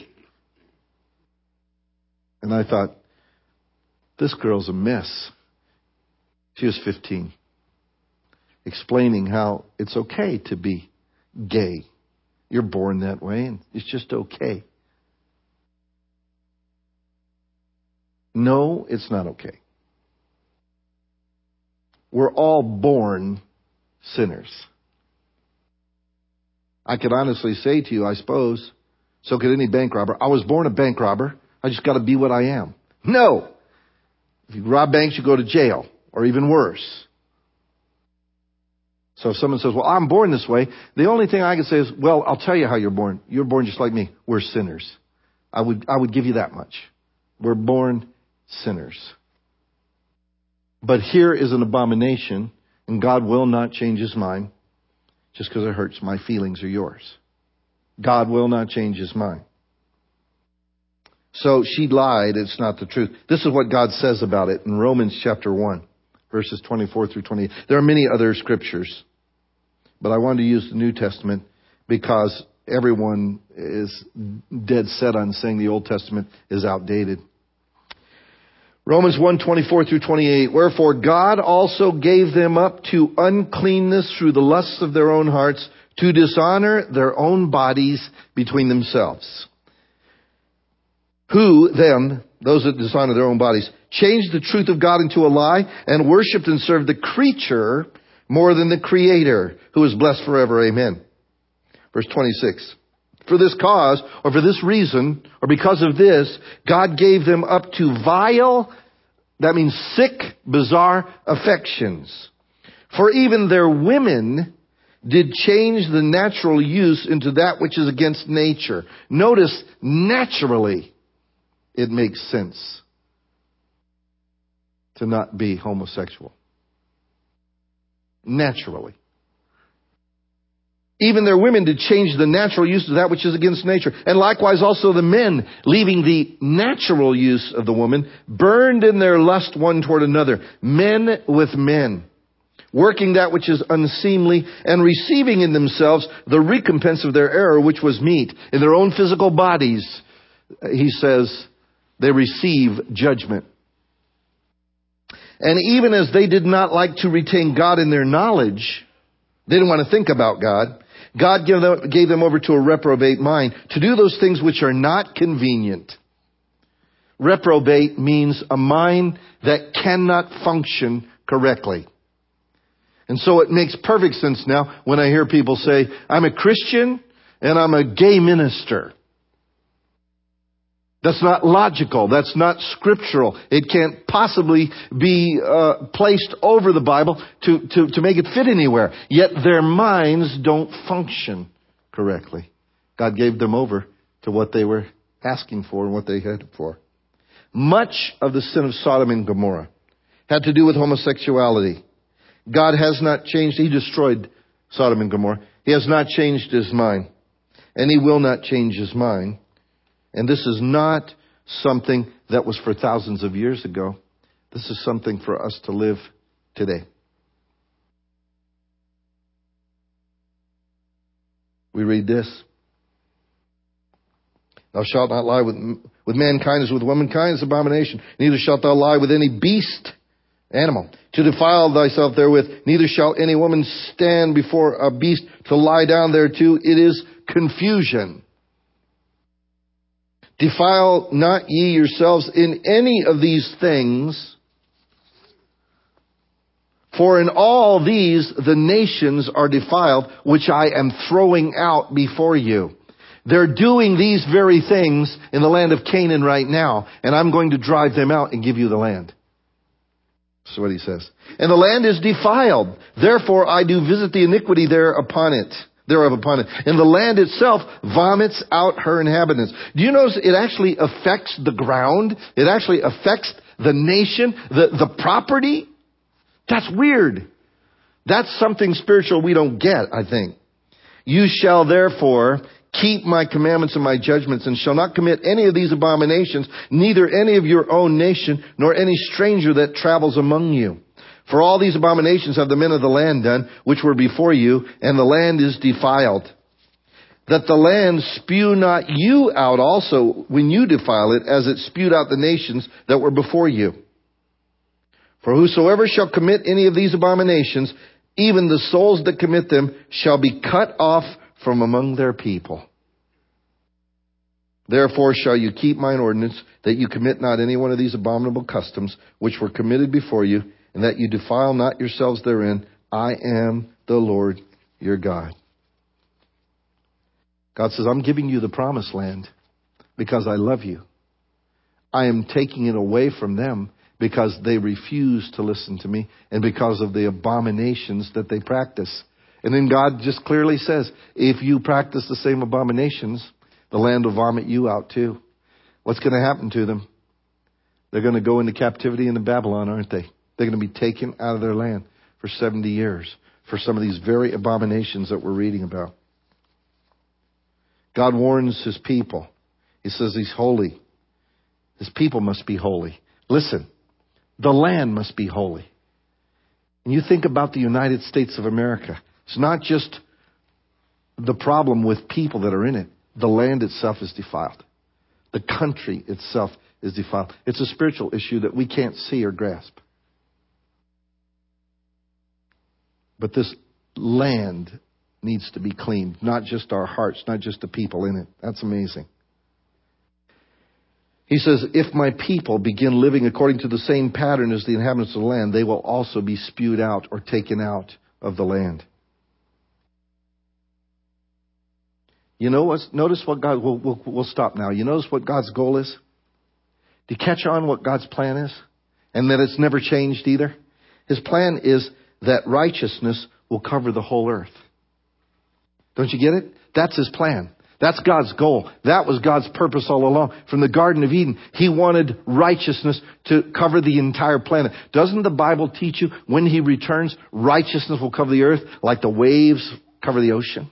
And I thought, this girl's a mess. She was fifteen. Explaining how it's okay to be gay. You're born that way, and it's just okay. No, it's not okay. We're all born sinners. I could honestly say to you, I suppose, so could any bank robber, I was born a bank robber. I just got to be what I am. No. If you rob banks, you go to jail, or even worse. So if someone says, well, I'm born this way, the only thing I can say is, well, I'll tell you how you're born. You're born just like me. We're sinners. I would, I would give you that much. We're born sinners. But here is an abomination, and God will not change his mind just because it hurts my feelings or yours. God will not change his mind. So she lied. It's not the truth. This is what God says about it in Romans chapter one, verses twenty-four through twenty-eight. There are many other scriptures, but I wanted to use the New Testament because everyone is dead set on saying the Old Testament is outdated. Romans one, twenty-four through twenty-eight. Wherefore God also gave them up to uncleanness through the lusts of their own hearts, to dishonor their own bodies between themselves. Who, them, those that dishonor their own bodies, changed the truth of God into a lie and worshipped and served the creature more than the Creator, who is blessed forever. Amen. Verse twenty-six. For this cause, or for this reason, or because of this, God gave them up to vile, that means sick, bizarre affections. For even their women did change the natural use into that which is against nature. Notice, naturally, it makes sense to not be homosexual. Naturally. Even their women did change the natural use of that which is against nature. And likewise also the men, leaving the natural use of the woman, burned in their lust one toward another, men with men, working that which is unseemly, and receiving in themselves the recompense of their error, which was meat. In their own physical bodies, he says, they receive judgment. And even as they did not like to retain God in their knowledge, they didn't want to think about God, God gave them, gave them over to a reprobate mind to do those things which are not convenient. Reprobate means a mind that cannot function correctly. And so it makes perfect sense now when I hear people say, I'm a Christian and I'm a gay minister. That's not logical. That's not scriptural. It can't possibly be uh, placed over the Bible to, to, to make it fit anywhere. Yet their minds don't function correctly. God gave them over to what they were asking for and what they had for. Much of the sin of Sodom and Gomorrah had to do with homosexuality. God has not changed. He destroyed Sodom and Gomorrah. He has not changed his mind. And he will not change his mind. And this is not something that was for thousands of years ago. This is something for us to live today. We read this. Thou shalt not lie with, with mankind as with womankind, is abomination. Neither shalt thou lie with any beast, animal, to defile thyself therewith. Neither shall any woman stand before a beast to lie down thereto. It is confusion. Defile not ye yourselves in any of these things, for in all these the nations are defiled, which I am throwing out before you. They're doing these very things in the land of Canaan right now, and I'm going to drive them out and give you the land. That's what he says. And the land is defiled. Therefore I do visit the iniquity there upon it. Thereof upon it. And the land itself vomits out her inhabitants. Do you notice it actually affects the ground? It actually affects the nation, the, the property? That's weird. That's something spiritual we don't get, I think. You shall therefore keep my commandments and my judgments, and shall not commit any of these abominations, neither any of your own nation, nor any stranger that travels among you. For all these abominations have the men of the land done, which were before you, and the land is defiled. That the land spew not you out also when you defile it, as it spewed out the nations that were before you. For whosoever shall commit any of these abominations, even the souls that commit them, shall be cut off from among their people. Therefore shall you keep mine ordinance, that you commit not any one of these abominable customs, which were committed before you, and that you defile not yourselves therein. I am the Lord your God. God says, I'm giving you the promised land because I love you. I am taking it away from them because they refuse to listen to me and because of the abominations that they practice. And then God just clearly says, if you practice the same abominations, the land will vomit you out too. What's going to happen to them? They're going to go into captivity into Babylon, aren't they? They're going to be taken out of their land for seventy years for some of these very abominations that we're reading about. God warns his people. He says he's holy. His people must be holy. Listen, the land must be holy. And you think about the United States of America. It's not just the problem with people that are in it. The land itself is defiled. The country itself is defiled. It's a spiritual issue that we can't see or grasp. But this land needs to be cleaned. Not just our hearts, not just the people in it. That's amazing. He says, if my people begin living according to the same pattern as the inhabitants of the land, they will also be spewed out or taken out of the land. You know what? Notice what God, we'll, we'll, we'll stop now. You notice what God's goal is? Do you catch on what God's plan is? And that it's never changed either? His plan is that righteousness will cover the whole earth. Don't you get it? That's His plan. That's God's goal. That was God's purpose all along. From the Garden of Eden, He wanted righteousness to cover the entire planet. Doesn't the Bible teach you when He returns, righteousness will cover the earth like the waves cover the ocean?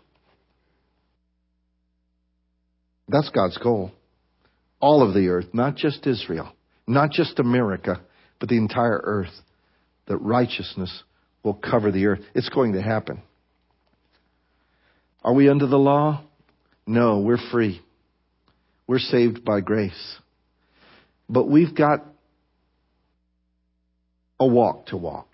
That's God's goal. All of the earth, not just Israel, not just America, but the entire earth. That righteousness will cover the earth. It's going to happen. Are we under the law? No, we're free. We're saved by grace. But we've got a walk to walk.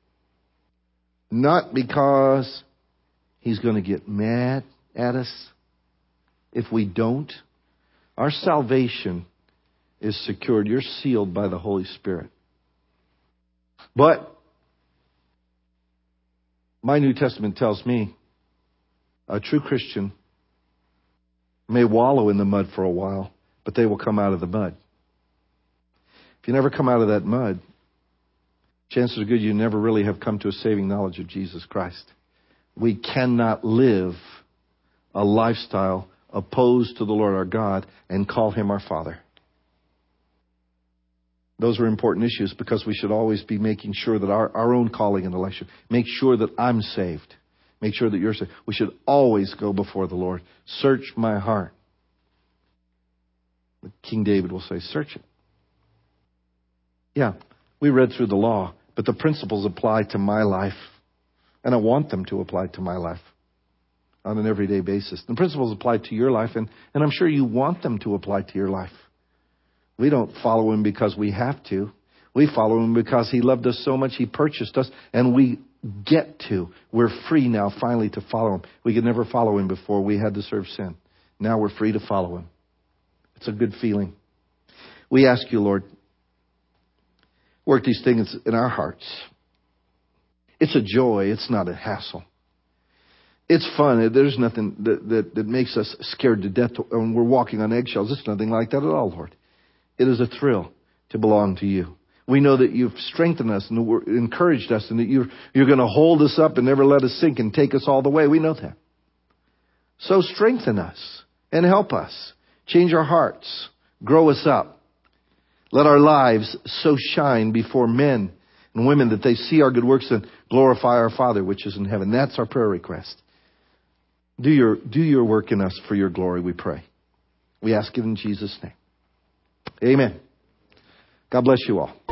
Not because He's going to get mad at us if we don't. Our salvation is secured. You're sealed by the Holy Spirit. But my New Testament tells me a true Christian may wallow in the mud for a while, but they will come out of the mud. If you never come out of that mud, chances are good you never really have come to a saving knowledge of Jesus Christ. We cannot live a lifestyle opposed to the Lord our God and call Him our Father. Those are important issues because we should always be making sure that our, our own calling and election, make sure that I'm saved. Make sure that you're saved. We should always go before the Lord. Search my heart. King David will say, search it. Yeah, we read through the law, but the principles apply to my life. And I want them to apply to my life on an everyday basis. The principles apply to your life, and, and I'm sure you want them to apply to your life. We don't follow Him because we have to. We follow Him because He loved us so much, He purchased us, and we get to. We're free now finally to follow Him. We could never follow Him before. We had to serve sin. Now we're free to follow Him. It's a good feeling. We ask you, Lord, work these things in our hearts. It's a joy. It's not a hassle. It's fun. There's nothing that, that, that makes us scared to death when we're walking on eggshells. It's nothing like that at all, Lord. It is a thrill to belong to you. We know that you've strengthened us and encouraged us and that you're, you're going to hold us up and never let us sink and take us all the way. We know that. So strengthen us and help us. Change our hearts. Grow us up. Let our lives so shine before men and women that they see our good works and glorify our Father which is in heaven. That's our prayer request. Do your, do your work in us for your glory, we pray. We ask it in Jesus' name. Amen. God bless you all.